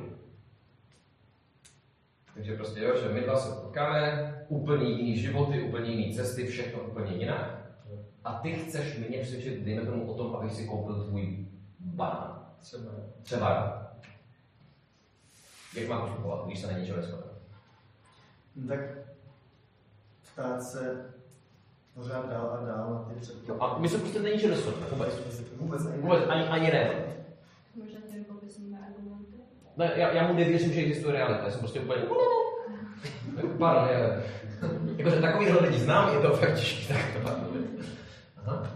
Takže prostě jo, že my dva se potkáme, úplně jiný životy, úplně jiný cesty, všechno úplně jinak. A ty chceš mě přesvědčit, dejme tomu o tom, abych si koupil tvůj banán. Třeba. Třeba. Jak mám postupovat, když se na něčeho neshodneme? No tak ptát se pořád dál a dál na ty předpoklady. A my se prostě na ničeho neshodneme, vůbec. Vůbec ani, vůbec ani, ani ne. Možná těm popisníme argumenty. Ne, já, já mu nevěřím, že existuje realita, já jsem prostě úplně... Pardon, je... Jakože takovýhle lidi znám, je to fakt těžké, tak to má mluvit. Aha.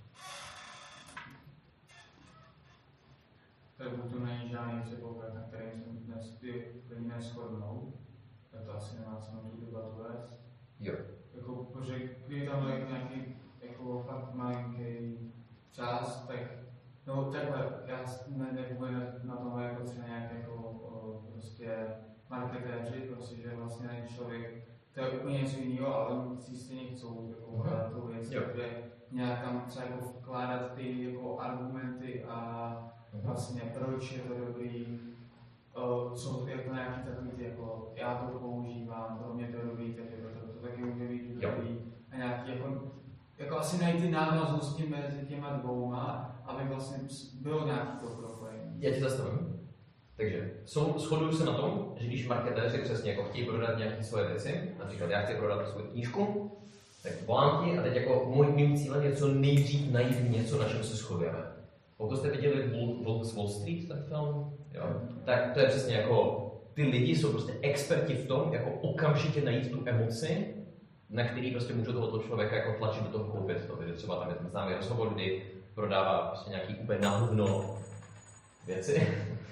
Tak to není žádný předpoklad, na kterým jsme dnes ty lidi neshodnou, tak to asi nemá cenu tu debatu vést. Jo. Jako, protože kdyby tam byl nějaký jako fakt malinký čas, tak no takhle, já ne, nebudu na tom jako třeba nějak jako o, prostě marketéři, prostě, že vlastně člověk, to je úplně něco jiného, ale si stejně chcou jako hledat tu věc, kde nějak tam třeba jako vkládat ty jako argumenty a vlastně proč je to dobrý, uh, jsou jako nějaký takový ty jako já to používám, pro mě to je dobrý, takže to, to, to taky může být dobrý a nějaký jako, jako asi najít ty návaznosti mezi těma dvouma, aby vlastně bylo nějaký to propojení. Já ti zastavím. Takže shoduju se na tom, že když marketéři přesně jako chtějí prodat nějaké svoje věci, například já chci prodat svou knížku, tak volám ti a teď jako můj, mým cílem je co nejdřív najít něco, na čem se shodujeme. Pokud jste viděli Wolf z Wall Street, ten film, jo, tak to je přesně jako, ty lidi jsou prostě experti v tom, jako okamžitě najít tu emoci, na který prostě můžou tohoto člověka jako tlačit do toho koupit to. Takže třeba tam je ten známý rozhovor, kdy prodává prostě nějaký úplně nahuvno věci.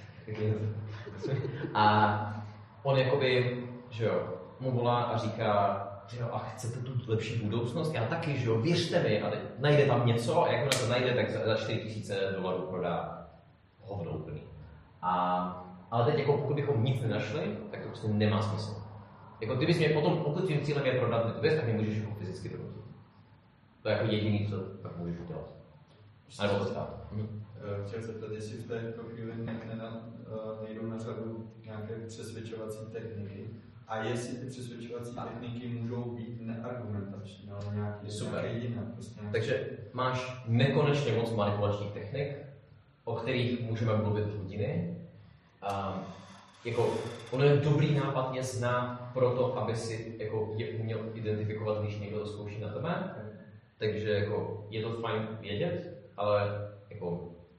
A on jakoby, že jo, mu volá a říká, že jo, a chcete tu lepší budoucnost? Já taky, že jo, věřte mi. A teď najde tam něco a jak na to najde, tak za, za čtyři tisíce dolarů prodá hovno úplný. A, ale teď jako pokud bychom nic nenašli, tak to prostě nemá smysl. Jako kdybys mě potom, pokud tvým cílem je prodat tu věc, tak mě můžeš jako fyzicky donutit. To je jako jediný, co tak můžeš udělat. A nebo to stát. Hm. Chtěl se ptat, jestli v této chvíli nejdou na řadu nějaké přesvědčovací techniky a jestli ty přesvědčovací techniky můžou být neargumentační, ale nějaké, nějaké jiné. Prostě nějaké... Takže máš nekonečně moc manipulačních technik, o kterých můžeme mluvit hodiny. Um, jako, ono je dobrý nápad je znát proto, aby si jako, je uměl identifikovat, když někdo to zkouší na tebe. Takže jako, je to fajn vědět, ale jako,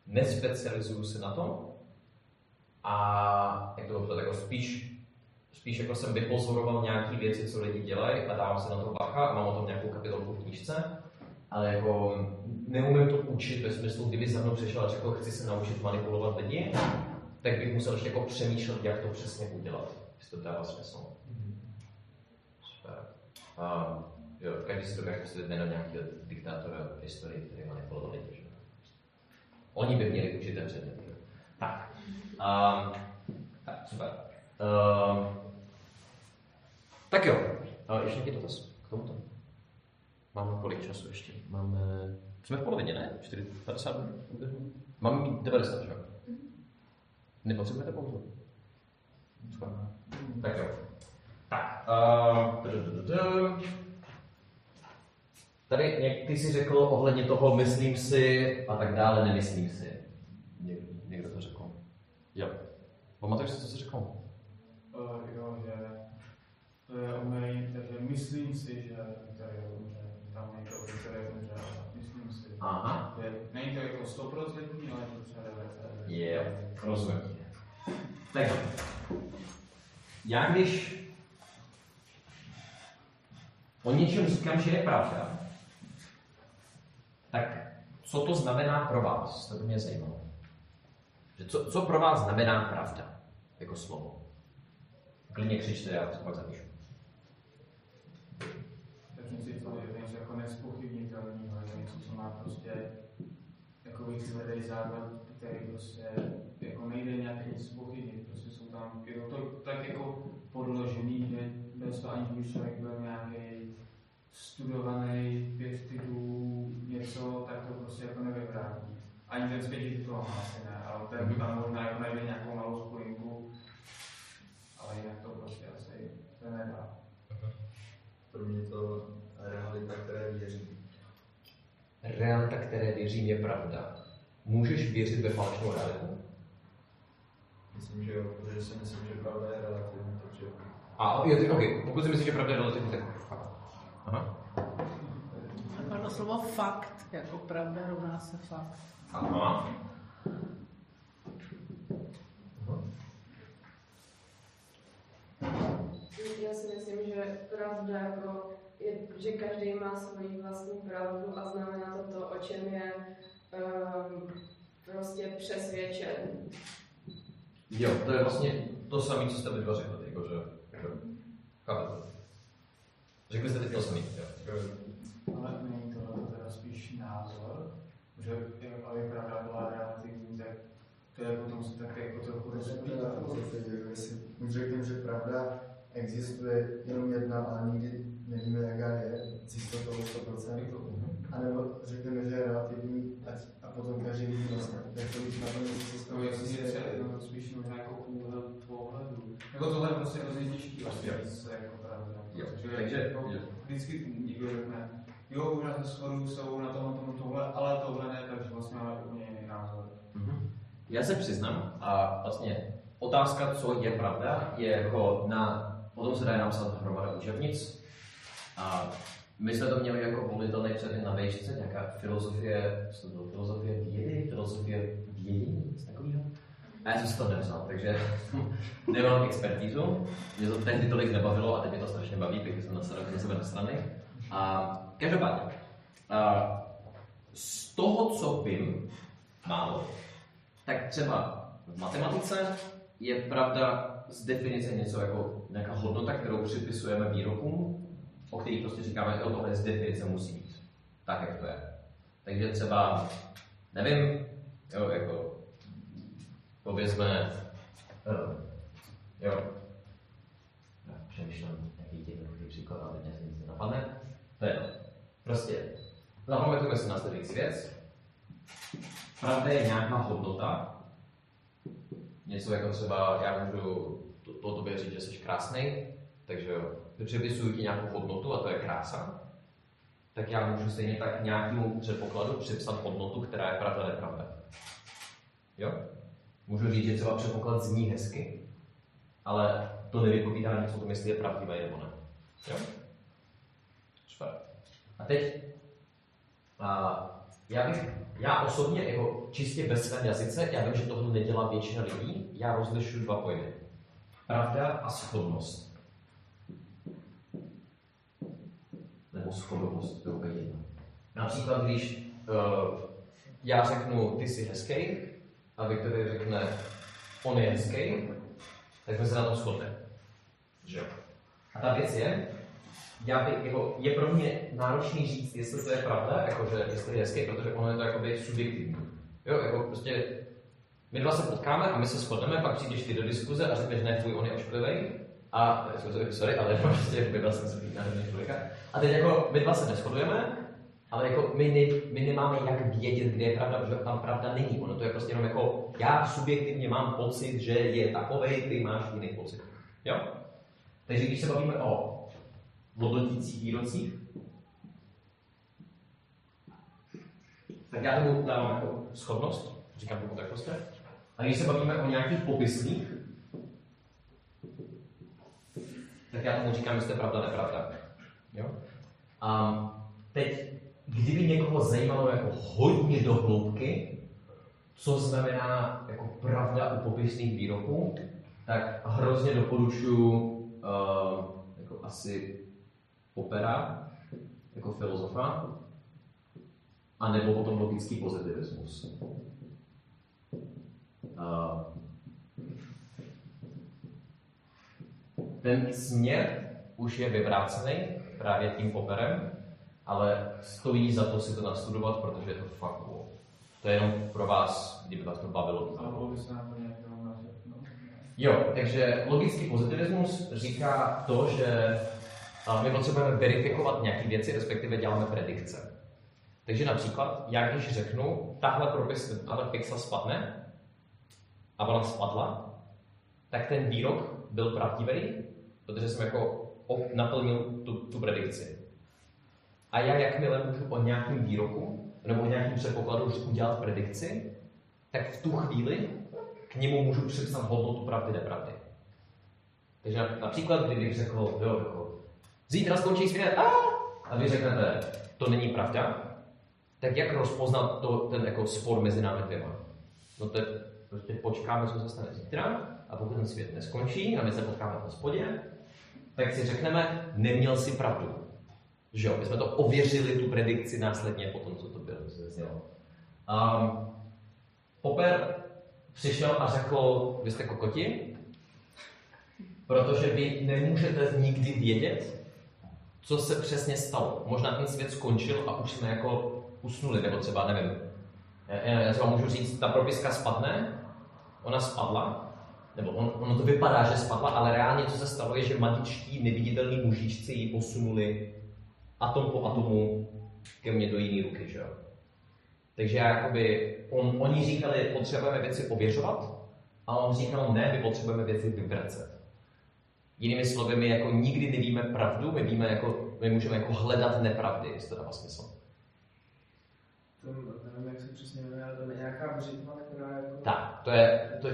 nespecializuju se na tom a jak to bylo, jako spíš, spíš jako jsem vypozoroval nějaké věci, co lidi dělají a dávám se na to bacha a mám o tom nějakou kapitolku v knížce, ale jako neumím to učit ve smyslu, kdyby za mnou přišel a řekl, chci se naučit manipulovat lidi, tak bych musel ještě jako přemýšlet, jak to přesně udělat, jestli to dává smysl. Super. Um, jo, každý si dokáže představit jméno nějakého diktátora v historii, který manipuloval lidi. Že? Oni by měli učit ten předmět. Tak. Um, tak, super. Um, tak jo, uh, ještě nějaký dotaz k tomuto? Máme kolik času ještě? Máme... Jsme v polovině, ne? čtyři padesát minut? Máme mít devadesát, že jo? Nepotřebujete pauzu? Super. Tak jo. Tak. Uh, tady jak ty jsi řekl ohledně toho myslím si a tak dále, nemyslím si. Někdo, někdo to řekl. Jo. Pamatuješ si, co jsi řekl? Uh, jo, že to je umělý, takže myslím si, že Viktorie umře. Tam někdo Viktorie umře, ale myslím si. Aha. Je, není to jako sto procent, ale je to třeba devět. Je, rozumím. Takže, já když o něčem říkám, že je pravda, tak co to znamená pro vás? To by mě zajímalo. Že co, co pro vás znamená pravda? Jako slovo. Klidně křičte, já to pak zapíšu. Takže si to je něco jako nezpochybnitelného, je něco, co má prostě jako tvrdý základ, který prostě jako nejde nějaký zpochybnit. Prostě jsou tam, je to tak jako podložený, že bez toho, aniž by člověk byl nějaký studovaný pět titulů, něco, tak to prostě jako nevyvrátí. Ani ten zpětí titul asi ne, ale ten by tam možná jako najde nějakou malou spojinku, ale jinak to prostě asi to nedá. Pro mě to realita, které věřím. Realita, které věřím, je pravda. Můžeš věřit ve falešnou realitu? Myslím, že jo, protože si myslím, že pravda je relativní, takže... A jo, ty, okay. Pokud si myslíš, že pravda je relativní, tak aha. Padlo slovo fakt, jako pravda rovná se fakt. Aha. Já si myslím, že pravda jako je, že každý má svoji vlastní pravdu a znamená to to, o čem je um, prostě přesvědčen. Jo, to je vlastně to samé, co jste vy dva řekli, jako že... Jako, chápete? Řekli jste teď to samé, jo. Ale není to teda spíš názor, že aby pravda byla relativní, tak to je potom se také jako trochu rozpítá. My řekneme, že pravda existuje jenom jedna, ale nikdy nevíme, jaká je, s jistotou sto procent. A nebo řekneme, že je relativní a potom každý vidí vlastně. Tak to už na tom něco to je to spíš možná jako úhel pohledu. Jako tohle je prostě hrozně těžký vlastně říct jako pravda. Takže vždycky někdo řekne, jo, už na shodu jsou na tom, na tom, tohle, ale tohle ne, takže vlastně máme úplně jiný názor. Mm-hmm. Já se přiznám a vlastně otázka, co je pravda, je jako na, potom se dá napsat hromada učebnic a my jsme to měli jako volitelný předmět na vejšce, nějaká filozofie, co to bylo, filozofie vědy, filozofie vědění, něco takového. A já jsem si to nepsal, takže nemám expertízu, mě to tehdy tolik nebavilo a teď mě to strašně baví, protože jsem na sebe na strany. A každopádně, a z toho, co vím, málo, tak třeba v matematice je pravda z definice něco jako nějaká hodnota, kterou připisujeme výrokům, o kterých prostě říkáme, že tohle z definice musí být. Tak, jak to je. Takže třeba, nevím, jo, jako, povězme, uh, jo, já přemýšlím nějaký jednoduchý příklad, ale teď mě nic nenapadne. To je to. Prostě, zapamatujeme si následující věc. Pravda je nějaká hodnota. Něco jako třeba, já můžu to, to tobě říct, že jsi krásnej, takže připisuju ti nějakou hodnotu a to je krása. Tak já můžu stejně tak nějakému předpokladu připsat hodnotu, která je pravda, nepravda. Jo? Můžu říct, že třeba předpoklad zní hezky, ale to nevypovídá nic o tom, jestli je pravdivé nebo ne. Jo? Super. A teď, a já bych já osobně, jako čistě ve svém jazyce, já vím, že tohle nedělá většina lidí, já rozlišuju dva pojmy. Pravda a shodnost. Nebo shodovost, to je úplně jedno. Například, když uh, já řeknu, ty jsi hezký, a Viktorie řekne, on je hezký, tak my se na tom shodneme. Že? A ta věc je, já by, jako, je pro mě náročný říct, jestli to je pravda, jakože, jestli je hezký, protože ono je to jakoby subjektivní. Jo, jako prostě, my dva se potkáme a my se shodneme, pak přijdeš ty do diskuze a řekneš, ne, tvůj on je ošklivej, a, sorry, ale prostě vybral jsem se týká člověka. A teď jako, my dva se neshodujeme, ale jako my, ne, my nemáme jak vědět, kde je pravda, protože tam pravda není. Ono to je prostě jenom jako, já subjektivně mám pocit, že je takovej, ty máš jiný pocit. Jo? Takže když se bavíme o hodnotících výrocích, tak já tomu dávám jako shodnost, říkám tomu tak prostě. A když se bavíme o nějakých popisných, tak já tomu říkám, jestli to je pravda, nepravda. Jo? A teď, kdyby někoho zajímalo jako hodně do hloubky, co znamená jako pravda u popisných výroků, tak hrozně doporučuji uh, jako asi Popera, jako filozofa, a nebo potom logický pozitivismus. Uh, ten směr už je vyvrácený právě tím Poperem, ale stojí za to si to nastudovat, protože je to fakt cool. To je jenom pro vás, kdyby vás to bavilo. Ale by se na to nějak no? Jo, takže logický pozitivismus říká to, že my potřebujeme verifikovat nějaké věci, respektive děláme predikce. Takže například, já když řeknu, tahle propis, tahle pixel spadne, a ona spadla, tak ten výrok byl pravdivý, protože jsem jako naplnil tu, tu predikci. A já jakmile můžu o nějakém výroku, nebo o nějakém předpokladu udělat predikci, tak v tu chvíli k němu můžu připsat hodnotu pravdy, nepravdy. Takže například, kdybych řekl, jo, jako, zítra skončí svět, a, a vy řeknete, to není pravda, tak jak rozpoznat to, ten jako spor mezi námi dvěma? No to je, prostě počkáme, co se stane zítra, a pokud ten svět neskončí a my se potkáme v hospodě, tak si řekneme, neměl si pravdu. Že jo, my jsme to ověřili, tu predikci následně po tom, co to bylo. Um, Popper přišel a řekl, vy jste kokoti, protože vy nemůžete nikdy vědět, co se přesně stalo. Možná ten svět skončil a už jsme jako usnuli, nebo třeba, nevím. Já třeba můžu říct, ta propiska spadne, ona spadla, nebo on, ono to vypadá, že spadla, ale reálně co se stalo je, že magičtí neviditelní mužičci ji posunuli atom po atomu ke mně do jiné ruky, že jo. Takže jakoby, on, oni říkali, potřebujeme věci ověřovat, a on říkal, ne, my potřebujeme věci vyvracet. Jinými slovy, my jako nikdy nevíme pravdu, my víme jako, my můžeme jako hledat nepravdy, jestli to dává smysl. To nevím, jak se přesně jmenuje, ale to je nějaká břitva, která jako... Tak, to je, to je,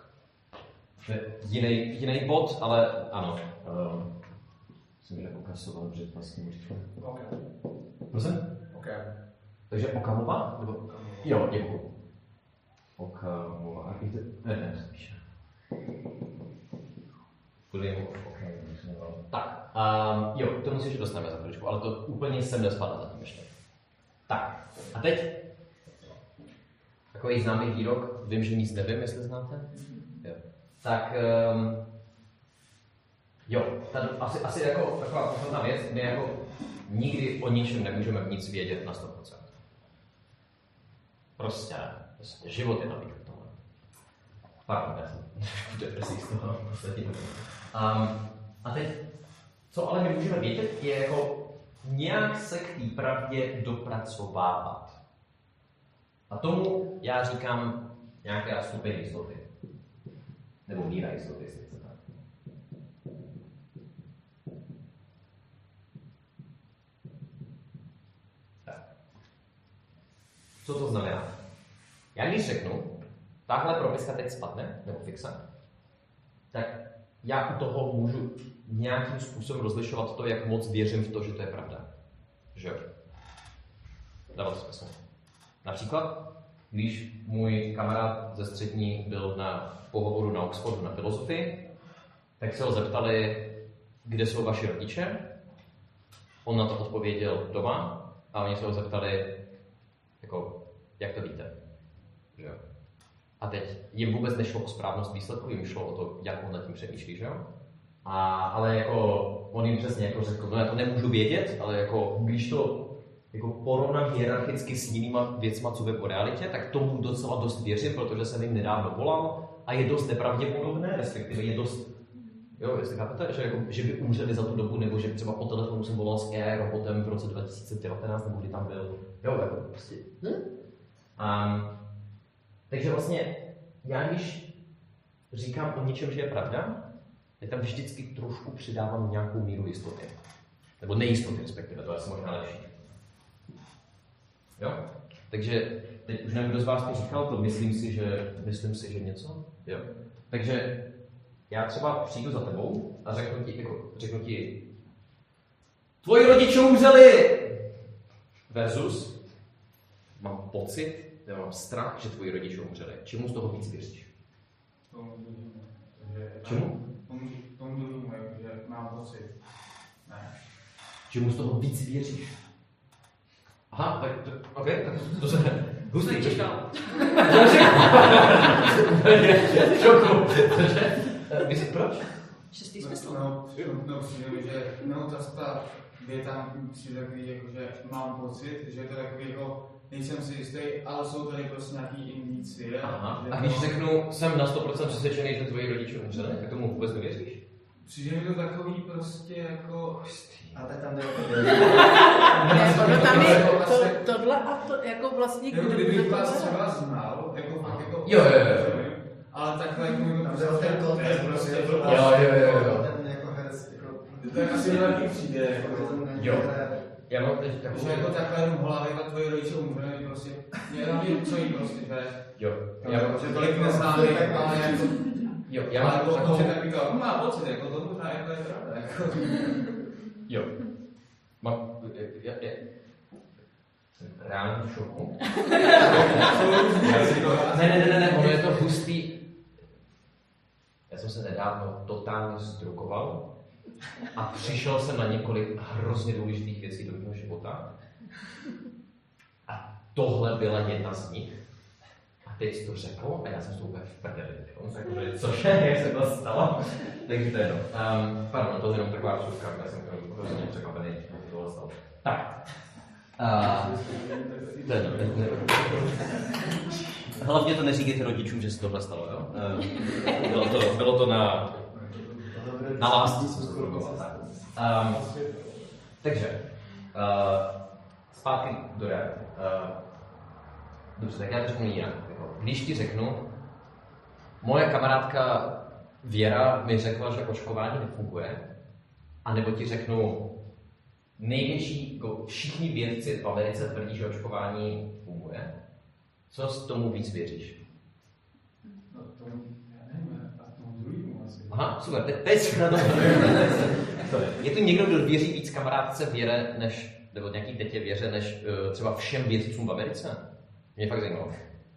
to je jiný, jiný bod, ale ano. Um, jsem mi neukazoval břitva s tím břitvem. Ok. Prosím? Ok. Takže Okamova? Nebo... Jo, děkuji. Okamova. Ne, ne, spíš. Tak, um, jo, to musíš dostaneme za chvíličku, ale to úplně sem nespadá zatím ještě. Tak, a teď takový známý výrok, vím, že nic nevím, jestli znáte. Jo. Tak, um, jo, tady asi, asi jako taková posledná věc, my jako nikdy o ničem nemůžeme nic vědět na sto procent. Prostě, prostě život je nabídka tohle. Pardon, já jsem v depresích z toho poslední dobu. Um, a teď, co ale my můžeme vědět, je jako nějak se k té pravdě dopracovávat. A tomu já říkám nějaké stupeň jistoty. Nebo míra jistoty, jestli chcete. Tak. Co to znamená? Já když řeknu, tahle propiska teď spadne, nebo fixa, tak já u toho můžu nějakým způsobem rozlišovat to, jak moc věřím v to, že to je pravda. Že jo? Dává to smysl. Například, když můj kamarád ze střední byl na pohovoru na Oxfordu na filozofii, tak se ho zeptali, kde jsou vaši rodiče. On na to odpověděl doma a oni se ho zeptali, jako, jak to víte. Že jo? A teď jim vůbec nešlo o správnost výsledku, jim šlo o to, jak on nad tím přemýšlí, že jo? A, ale jako, on jim přesně jako řekl, no já to nemůžu vědět, ale jako, když to jako porovnám hierarchicky s jinýma věcma, co vím o realitě, tak tomu docela dost věřím, protože jsem jim nedávno volal a je dost nepravděpodobné, respektive je dost, jo, jestli chápete, že, jako, že by umřeli za tu dobu, nebo že třeba po telefonu jsem volal s A I robotem v roce dva tisíce devatenáct, nebo kdy tam byl, jo, jako prostě. Um, takže vlastně, já když říkám o něčem, že je pravda, tak tam vždycky trošku přidávám nějakou míru jistoty. Nebo nejistoty, respektive, to je asi možná lepší. Jo? Takže teď už nevím, kdo z vás to říkal, to myslím si, že, myslím si, že něco. Jo? Takže já třeba přijdu za tebou a řeknu ti, jako, řeknu ti tvoji rodiče umřeli! Versus mám pocit, já mám strach, že tvoji rodiče umřeli. Čemu z toho víc věříš? Tomu druhému. Takže, Čemu? Tomu, tomu druhému, že mám pocit. Ne. Čemu z toho víc věříš? Aha, tak to, ok, tak to se hustý, čekal. Šoku. Myslíš, proč? Šestý smysl. No, no, no, přijde mi, že no, ta, ta věta přijde takový, jako, že mám pocit, že to je takový, jako, nejsem si jistý, ale jsou tady prostě nějaký indicie. Aha. A když řeknu, jsem na sto procent přesvědčený, že tvoji rodiče umřeli, tak tomu vůbec nevěříš? Přijde mi to takový prostě jako... A tak tam jde o to. Tam je to, tohle a to jako vlastně... Jako kdybych vás třeba znal, jako fakt jako... Jo, jo, jo. Ale takhle jako mi to Tam jde o ten kontext, prostě je to Jo, jo, jo, jo. ten jako herec, jako... To je asi nějaký přijde, jako... Jo. Já mám teď takovou... Že jako takhle jenom v hlavě, tak tvoji rodiče umřeli, prostě... Mě nevím, co jí prostě, že... Jo. Já mám, že tolik neznámý, ale jako... Jo, já mám to, takovou... že tak říkal, má pocit, jako to možná jako je pravda, jako... Jo. Mám... Já, já... Jsem reálně v šoku. Ne, ne, ne, ne, ono je to hustý. Já jsem se nedávno totálně zdrukoval a přišel jsem na několik hrozně důležitých věcí do mého života. A tohle byla jedna z nich. A teď jsi to řekl a já jsem to úplně v prdeli. Takže cože, jak se to stalo? Takže to je jedno. Um, pardon, to je jenom taková vsuvka, já jsem hrozně překvapený, jak to tohle stalo. Tak. Uh, to je jedno. Hlavně to neříkejte rodičům, že se tohle stalo, jo? Uh, bylo, to, bylo to na, na lásce. Um, takže, uh, zpátky do reality. Uh, dobře, tak já to řeknu jinak. Když ti řeknu, moje kamarádka Věra mi řekla, že očkování nefunguje, anebo ti řeknu, největší, jako všichni vědci v Americe tvrdí, že očkování funguje, co s tomu víc věříš? No tomu, já nevím, a tomu druhému asi. Aha, super, teď, teď jsme na to. Je tu někdo, kdo věří víc kamarádce Věre, než, nebo nějaký tetě Věře, než uh, třeba všem vědcům v Americe? Mě fakt zajímalo.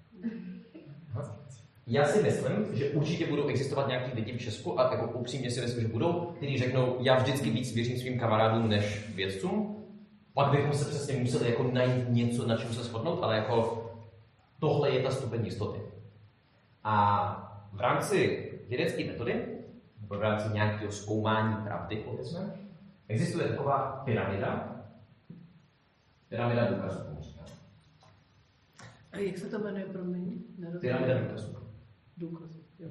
Já si myslím, že určitě budou existovat nějaký lidi v Česku a jako upřímně si myslím, že budou, kteří řeknou, já vždycky víc věřím svým kamarádům než vědcům. Pak bychom se přesně museli jako najít něco, na čem se shodnout, ale jako tohle je ta stupeň jistoty. A v rámci vědecké metody, nebo v rámci nějakého zkoumání pravdy, povedzme, existuje taková pyramida, pyramida důkazů. A jak se to jmenuje, promiň? Pyramida důkazů. Důkazů, jo.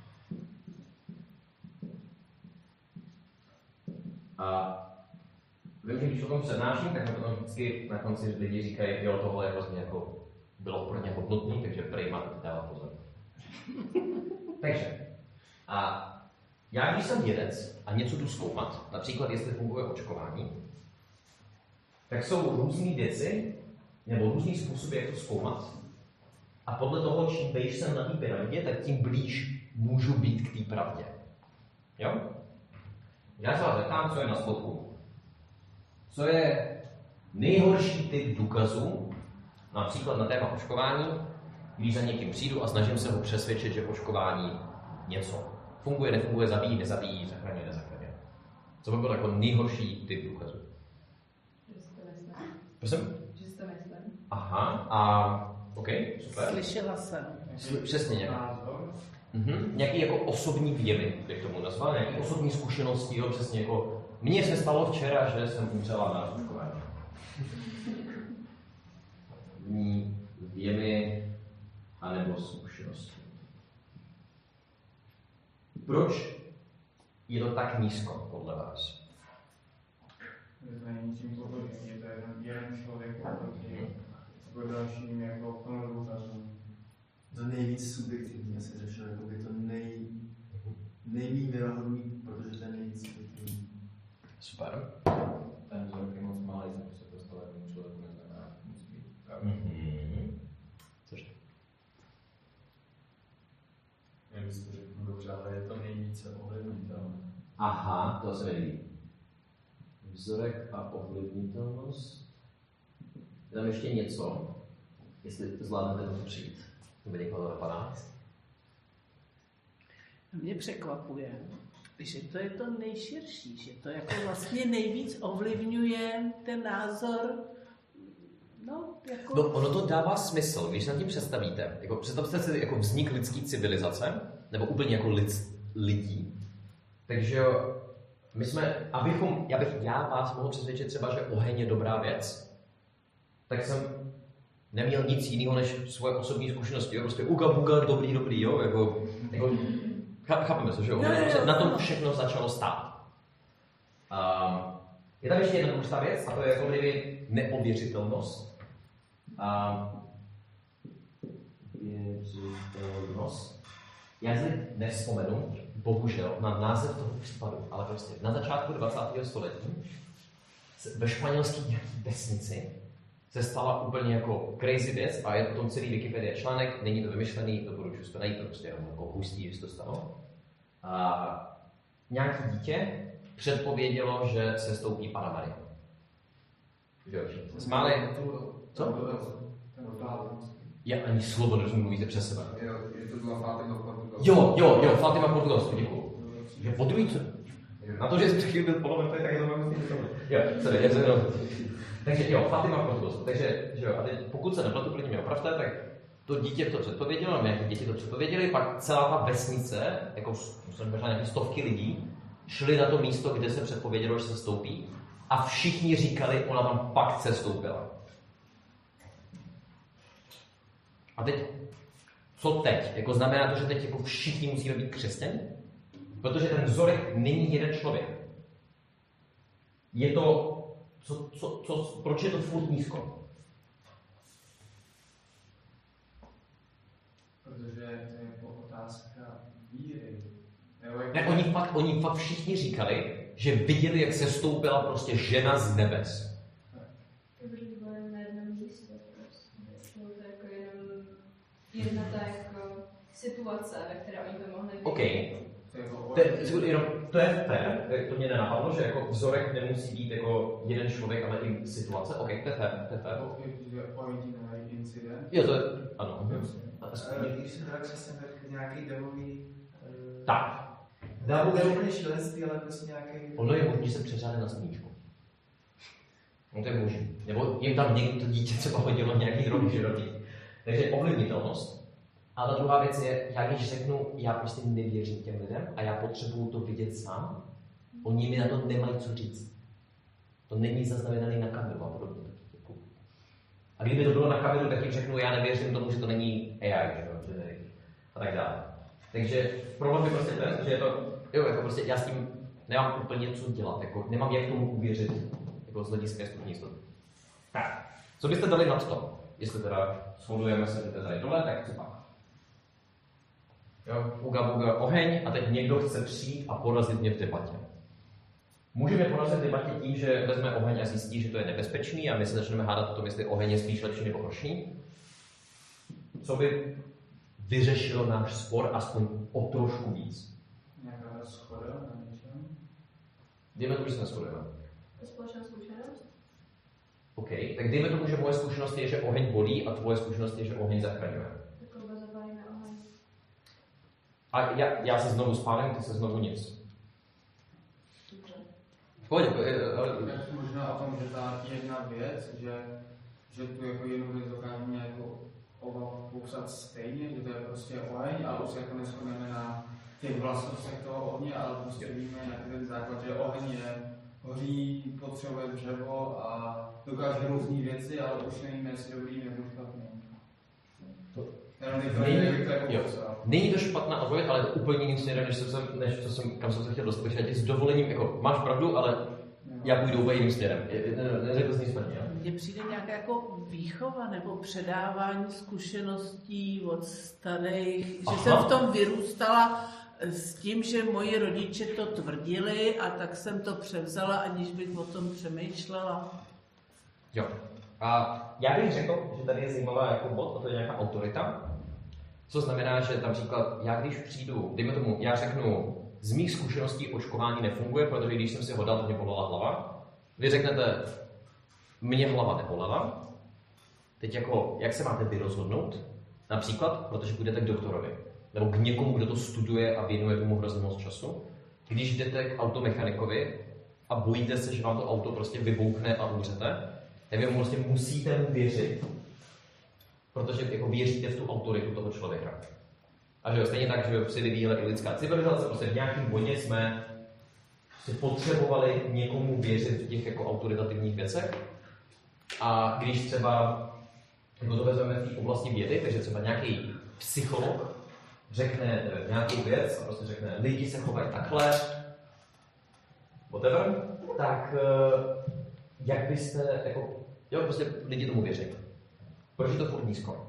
A vím, že když o tom přednáším, tak na tom vždycky na konci lidi říkají, jo, tohle je vlastně jako bylo pro ně hodnotný, takže prej máte dávat pozor. Takže, a já když jsem vědec a něco jdu zkoumat, například jestli funguje očkování, tak jsou různé věci, nebo různý způsoby, jak to zkoumat. A podle toho, čím blíž jsem na té pyramidě, tak tím blíž můžu být k té pravdě. Jo? Já se vás zeptám, co je na spodku. Co je nejhorší typ důkazů, Například na téma očkování, když za někým přijdu a snažím se ho přesvědčit, že očkování něco funguje, nefunguje, zabíjí, nezabíjí, zachraňuje, nezachraňuje. Co by byl jako nejhorší typ důkazu? Že si to myslím. Prosím? Že si to myslím. Aha, a OK, super. Slyšela jsem. Přesně nějak. Mhm. Nějaký jako osobní vjevy, bych tomu nazval, nějaký osobní zkušenosti, jo, přesně jako mně se stalo včera, že jsem umřela na očkování. Vjevy anebo zkušenosti. Proč je to tak nízko podle vás? Je to není tím podobný, je to jeden, jeden člověk oproti jako dalším jako plnou důkazů. To nejvíc subjektivní, asi řešil, jako by to nej, nejméně věrohodný, protože to je nejvíc subjektivní. Super. Ten vzorek je moc malý, aby se dostal jednomu člověku neznamená, že musí být pravda. Mm-hmm. Což to? Nevím, jestli to řeknu dobře, ale je to nejvíce ovlivnitelné. Aha, to se mi líbí. Vzorek a ovlivnitelnost. Dám ještě něco, jestli zvládnete to přijít. To by někoho napadá. Mě překvapuje, že to je to nejširší, že to jako vlastně nejvíc ovlivňuje ten názor. No, jako... No, ono to dává smysl, když se nad tím představíte. Jako, představte si jako vznik lidské civilizace, nebo úplně jako lid, lidí. Takže my jsme, abychom, já bych já vás mohl přesvědčit třeba, že oheň je dobrá věc, tak jsem neměl nic jiného než svoje osobní zkušenosti. Jo? Prostě uga buga, dobrý, dobrý, jo? Jako, jako, chápeme se, že jo? Prostě na tom všechno začalo stát. Um, je tam ještě jedna důležitá věc, a to je jako kdyby neověřitelnost. Um, věřitelnost. Já si nevzpomenu, bohužel, na název toho případu, ale prostě na začátku dvacátého století ve španělské nějaké vesnici se stala úplně jako crazy věc a je to tom celý Wikipedia článek, není to vymyšlený, to budu to najít, to prostě jenom jako hustý, že to stalo. A nějaký dítě předpovědělo, že se stoupí Panna Maria. Jo, že smáli... Co? Já ani slovo nerozumím, mluvíte přes sebe. Jo, je to byla Fátima v Portugalsku. Jo, jo, jo, Fátima v Portugalsku, děkuju. Jo, po druhý, co? Na to, že jsi před chvíli byl polometý, tak je to mám myslím, jo, sorry, já jsem jenom... Takže jo, Fátima v Portugalsku, takže, že jo, a teď pokud se nepletu, klidně mě opravte, tak to dítě to předpovědělo, nějaké děti to předpověděli, pak celá ta vesnice, jako možná nějaké stovky lidí, šli na to místo, kde se předpovědělo, že se stoupí a všichni říkali, ona tam pak se stoupila. A teď, co teď? Jako znamená to, že teď jako všichni musíme být křesťané? Protože ten vzorek není jeden člověk. Je to, co, co, co, proč je to furt nízko? Protože to je jako otázka víry. Ne, oni, fakt, oni fakt všichni říkali, že viděli, jak se stoupila prostě žena z nebes. Protože byla na jednom místě, prostě. Bylo to jako jenom jedna ta jako situace, ve které oni by mohli vidět. OK. To je, jenom, to je fér, to mě nenapadlo, že jako vzorek nemusí být jako jeden člověk, ale i situace. OK, to je fér, to je fér. Ojedinělý incident. Jo, to je, ano. Když jsem teda křesťan, tak nějaký devový... Tak. Devový úplně šílenství, ale prostě nějaký... Ono je možný, že se přeřádne na sluníčku. No to je možný. Nebo jim tam někdo to dítě třeba hodilo nějaký drobný životí. Takže ovlivnitelnost. A ta druhá věc je, já když řeknu, já prostě nevěřím těm lidem a já potřebuju to vidět sám, oni mi na to nemají co říct. To není zaznamenaný na kameru a podobně. A kdyby to bylo na kameru, tak jim řeknu, já nevěřím tomu, že to není A I, že to je a tak dále. Takže problém je prostě ten, že je to, jo, jako prostě já s tím nemám úplně co dělat, jako nemám jak tomu uvěřit, jako z hlediska stupní jistoty. Tak, co byste dali nad to? Jestli teda shodujeme se, že to je tady dole, tak co pak? Jo, uga buga oheň a teď někdo chce přijít a porazit mě v debatě. Můžeme porazit v debatě tím, že vezme oheň a zjistí, že to je nebezpečný a my se začneme hádat o tom, jestli oheň je spíš lepší nebo horší. Co by vyřešilo náš spor aspoň o trošku víc? Nějaká schoda na něčem? Dejme to, že se neschodujeme. Společná zkušenost? OK, OK, tak dejme tomu, že moje zkušenost je, že oheň bolí a tvoje zkušenost je, že oheň zachraňuje. Tak oba zapálíme oheň. A já, já se znovu spálím, ty se znovu nic. Pojď, ale... Možná o tom, že ta jedna věc, že, že tu jako jednu věc dokážeme jako oba popsat stejně, že to je prostě oheň, ale už se jako neschodneme na těch vlastnostech toho ohně, ale prostě víme nějaký ten základ, že oheň je, hoří, potřebuje dřevo a dokáže různý věci, ale už nevíme, jestli dobrý nebo špatný. Není, není to špatná odpověď, ale to úplně jiný směrem, než, jsem, než co jsem, kam jsem se chtěl dostat. Takže já tě s dovolením, jako, máš pravdu, ale já půjdu úplně jiným směrem. Neřekl jsi nic špatně, jo? Mně přijde nějaká jako výchova nebo předávání zkušeností od starých, Aha. že jsem v tom vyrůstala s tím, že moji rodiče to tvrdili a tak jsem to převzala, aniž bych o tom přemýšlela. Jo. A já bych řekl, že tady je zajímavá jako bod, a to je nějaká autorita. Co znamená, že například já když přijdu, dejme tomu, já řeknu, z mých zkušeností očkování nefunguje, protože když jsem si ho dal, tak mě bolela hlava. Vy řeknete, mě hlava nebolela. Teď jako, jak se máte vy rozhodnout? Například, protože půjdete k doktorovi. Nebo k někomu, kdo to studuje a věnuje tomu hrozně moc času. Když jdete k automechanikovi a bojíte se, že vám to auto prostě vybouchne a umřete, tak vy prostě musíte mu věřit, protože jako věříte v tu autoritu toho člověka. A že stejně tak, že si vyvíjela i lidská civilizace, prostě v nějakém bodě jsme si potřebovali někomu věřit v těch jako autoritativních věcech. A když třeba, jako to vezmeme v té oblasti vědy, takže třeba nějaký psycholog řekne nějakou věc a prostě řekne, lidi se chovají takhle, whatever, tak jak byste, jako, jo, prostě lidi tomu věří. Proč je to furt nízko?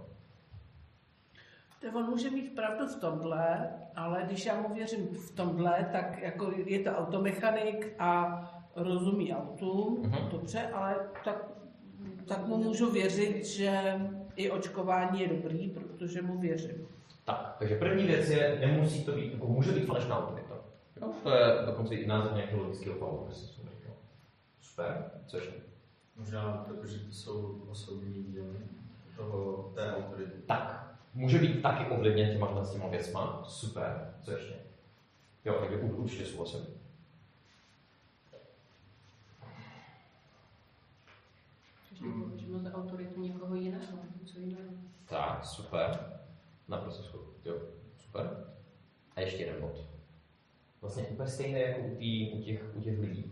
On může mít pravdu v tomhle, ale když já mu věřím v tomhle, tak jako je to automechanik a rozumí autům, uh-huh. dobře, ale tak, tak mu můžu věřit, že i očkování je dobrý, protože mu věřím. Tak, takže první věc je, nemusí to být, jako může být falešná autorita. Jo? To je dokonce i název nějakého logického faulu. Super, což? Možná, protože to jsou osobní díly toho, té autority. Tak, může být taky ovlivněn těma s těma věcma. Super, co ještě? Jo, takže určitě souhlasím. Že má za autoritu někoho jiného, co jiného. Tak, super. Naprosto schopný. Jo, super. A ještě jeden bod. Vlastně úplně stejné jako u, tý, u, těch, u těch lidí.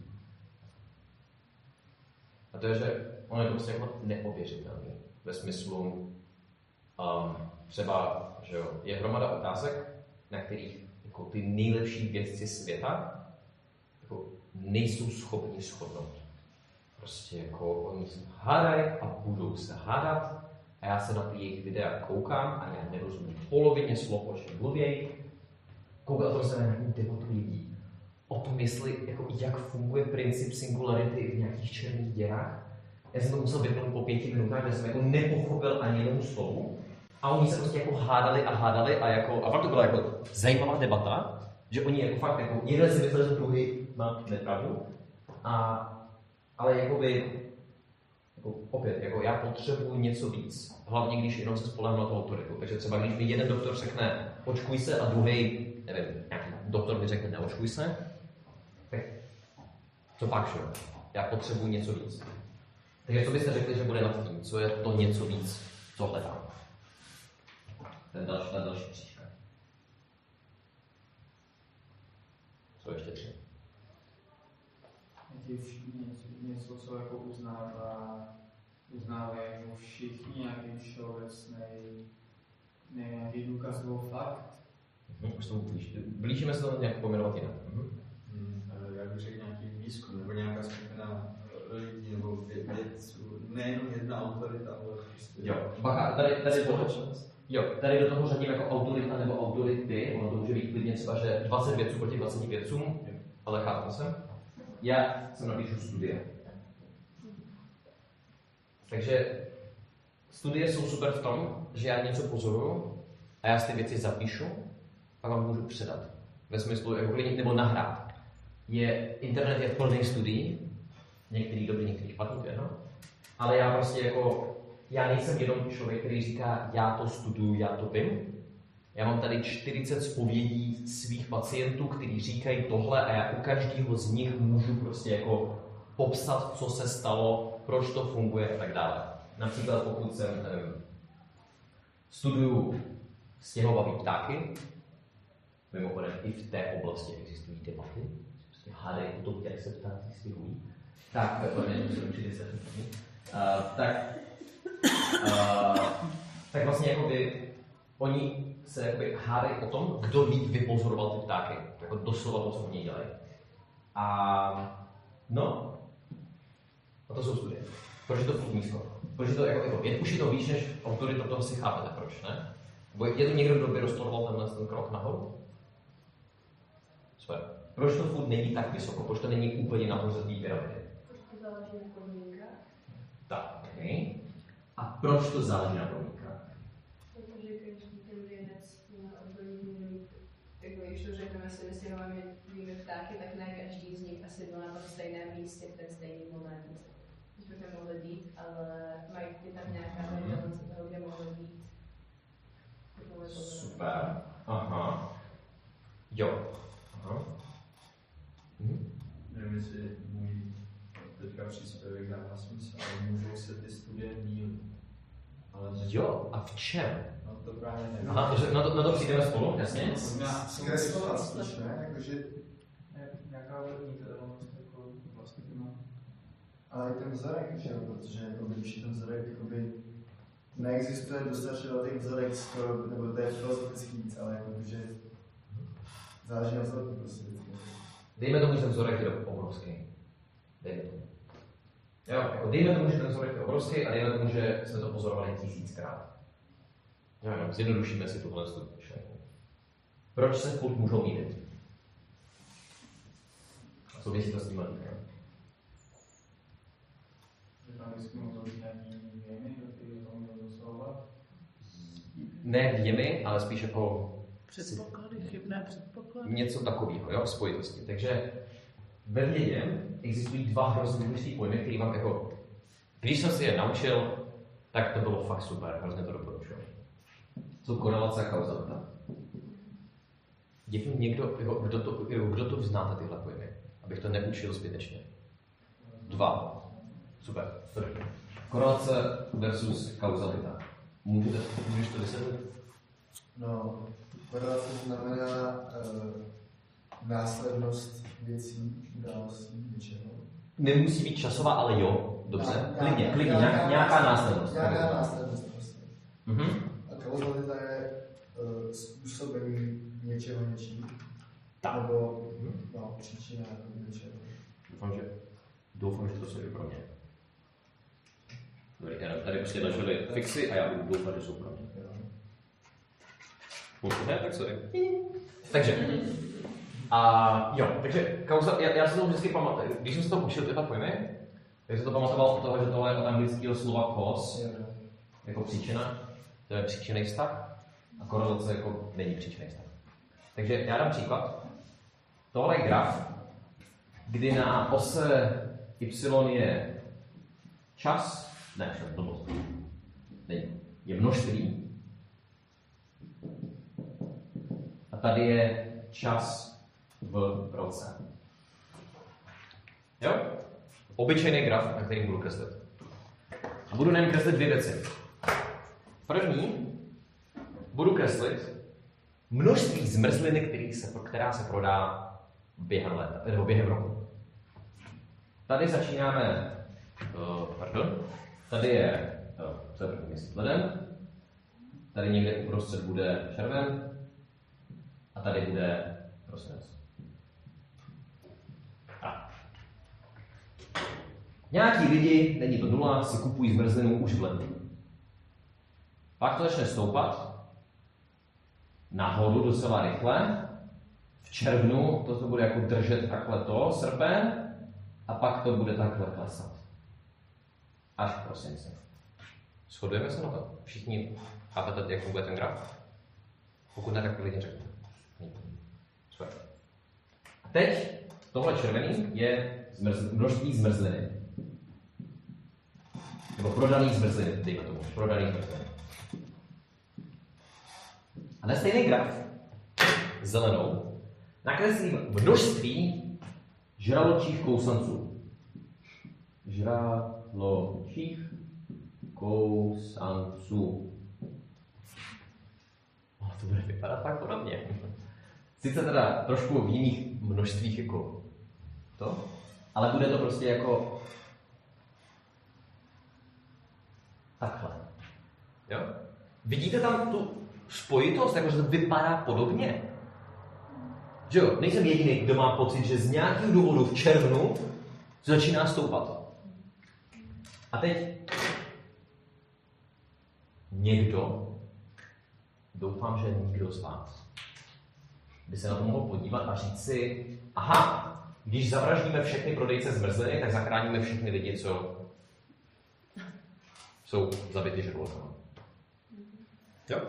A to je, že ono je to prostě jako neověřitelný. Ve smyslu, um, třeba, že jo, je hromada otázek, na kterých jako ty nejlepší vědci světa jako nejsou schopni shodnout. Prostě jako oni se hádají a budou se hádat a já se na ty jejich videa koukám a já nerozumím polovině slov, o čem mluvěj. Koukal jsem se na nějakou debatu lidí o tom, jestli, jako, jak funguje princip singularity v nějakých černých děrách. Já jsem to musel vyplnit po pěti minutách, kde jsem jako nepochopil ani jednomu slovu. A oni se prostě jako hádali a hádali a jako, a pak to byla jako zajímavá debata, že oni jako fakt jako, jeden si myslel, že druhý má nepravdu. A, ale jakoby, jako opět, jako já potřebuji něco víc. Hlavně, když jenom se spolehnu na tu autoritu. Takže třeba když mi jeden doktor řekne, očkuj se, a druhý, nevím, nějaký doktor mi řekne, neočkuj se, tak co pak, že? Já potřebuji něco víc. Takže co byste řekli, že bude nad tím? Co je to něco víc, co hledám? Ten další, ten další příklad. Co ještě tři? Něco, něco, co jako uznává, uznávají jako všichni, nějaký všeobecný, nějaký důkaz nebo fakt. Hmm, už tomu blíž, blížíme se to nějak pojmenovat jinak. Hmm. Hmm, já bych řekl nějaký výzkum, nebo nějaká skupina lidí, nebo vědců, nejenom jedna autorita, ale prostě... Jo, bacha, tady, tady společnost. Jo, tady do toho řadím jako autorita nebo autority, ono to může být klidně třeba, že dvacet vědců proti dvaceti vědcům, ale chápu jsem. Já jsem napíšu studie. Takže studie jsou super v tom, že já něco pozoruju a já si ty věci zapíšu a vám můžu předat. Ve smyslu, jako klidně, nebo nahrát. Je, internet je plný studií, některý dobrý, některý špatný, to je, no? ale já prostě jako, já nejsem jenom člověk, který říká, já to studuju, já to vím. Já mám tady čtyřicet zpovědí svých pacientů, kteří říkají tohle a já u každého z nich můžu prostě jako popsat, co se stalo, proč to funguje a tak dále. Například pokud jsem, nevím, studuju stěhovavé ptáky, mimochodem i v té oblasti existují debaty, prostě hádají o tom, jak se ptáci stěhují, tak to je určitě se uh, tak, uh, tak vlastně jakoby oni se jakoby hádají o tom, kdo líp vypozoroval ty ptáky, jako doslova to, co oni dělají. A no, a to jsou studie. Proč je to furt nízko? Proč je to jako, jako je, už je to víc než autorita, toho si chápete, proč, ne? Bo je to někdo, kdo by rozporoval tenhle ten krok nahoru? Super. Proč to furt není tak vysoko? Proč to není úplně nahoře té pyramidy? Proč to záleží na podmínkách? Tak, okay. A proč to záleží na podmínkách? Protože každý ten vědec má odborník může mít, jako když to řekneme si, my si máme víme ptáky, tak ne každý z nich asi byl na tom stejném místě v ten stejný moment. Když by to mohly být, ale mají ty tam nějaká variace toho, kde mohly být. Super. Aha. Jo. Aha. Hm? Nevím, jestli můj teďka příspěvek dává smysl, ale můžou se ty studie mílit. Ale jo, a v čem? No to právě nevím. Aha, to, na, to, na to přijdeme spolu, jasně? Zkreslovat spíš, ne? Jakože... Nějaká volební telefonnost jako vlastně má. Ale i ten vzorek, že jo, protože jako když ten vzorek, jakoby, neexistuje dostatečně velký vzorek skoro, nebo to je filozofický víc, ale jakože záleží na vzorku prostě. Dejme tomu, že ten vzorek je obrovský. Dejme tomu. Jo, jako dejme tomu, že ten vzorek je obrovský a dejme tomu, že jsme to pozorovali tisíckrát. Jo, jenom zjednodušíme si tuhle myšlenku. Proč se furt můžou mýlit? A souvisí to s tím lidem. Ne věmy, ale spíš jako předpoklady, chybné předpoklady. Něco takového, jo, v spojitosti. Takže ve vědě existují dva hrozně důležitý pojmy, který vám jako, když jsem si je naučil, tak to bylo fakt super, hrozně to doporučuji. Jsou korelace a kauzalita. Děkuji někdo, jako, kdo, to, jako, kdo to znáte tyhle pojmy, abych to neučil zbytečně. Dva. Super, to jde. Korelace versus kauzalita. Můžete, můžeš to vysvětlit? No, korelace znamená uh, následnost věcí, událostí, něčeho. Nemusí být časová, ale jo. Dobře, Já, klidně, já, klidně, já, nějaká, já, nějaká následnost. Nějaká následnost prostě. Mm-hmm. A kauzalita je uh, způsobení něčeho něčím. Tak. Nebo no, příčina něčeho. Doufám, že, doufám, že to jsou i pro mě. Dobrý, jenom tady prostě ležely fixy a já budu doufat, že jsou pro mě. Ne, tak sorry. Takže, a jo, takže kauza, já, já si to vždycky pamatuju, když jsem se to učil tyhle pojmy, tak jsem to pamatoval od toho, že tohle je od anglického slova cause, jako příčina, to je příčinný vztah, a korelace jako není příčinný vztah. Takže já dám příklad. Tohle je graf, kdy na ose y je čas, ne, však blbost, není, je množství, a tady je čas v roce. Jo? Obyčejný graf, na který budu kreslit. A budu na něm kreslit dvě věci. První, budu kreslit množství zmrzliny, který se, která se prodá během léta, nebo během roku. Tady začínáme, uh, pardon, tady je, uh, to je první měsíc leden, tady někde uprostřed bude červen, a tady bude prosinec. A. Nějaký lidi, není to nula, si kupují zmrzlinu už v lednu. Pak to začne stoupat nahoru docela rychle. V červnu to, to bude jako držet takhle to, srpen, a pak to bude takhle klesat. Až v prosinci. Shodujeme se na to? Všichni chápete, jak funguje ten graf? Pokud ne, tak klidně řekněte. Super. A teď tohle červený je zmrz, množství zmrzliny. Jako prodaný zmrzliny, dejme tomu, prodaný zmrzliny. A na stejný graf, zelenou, nakreslím množství žraločích kousanců. Žraločích kousanců. Oh, to bude vypadat tak podobně. Sice teda trošku v jiných množstvích jako to, ale bude to prostě jako takhle. Jo? Vidíte tam tu spojitost, jakože to vypadá podobně? Že jo, nejsem jediný, kdo má pocit, že z nějakého důvodu v červnu začíná stoupat. A teď někdo, doufám, že nikdo z vás, by se na to mohl podívat a říct si, aha, když zavraždíme všechny prodejce zmrzliny, tak zachráníme všechny lidi, co jsou zabity žralokama. Jo?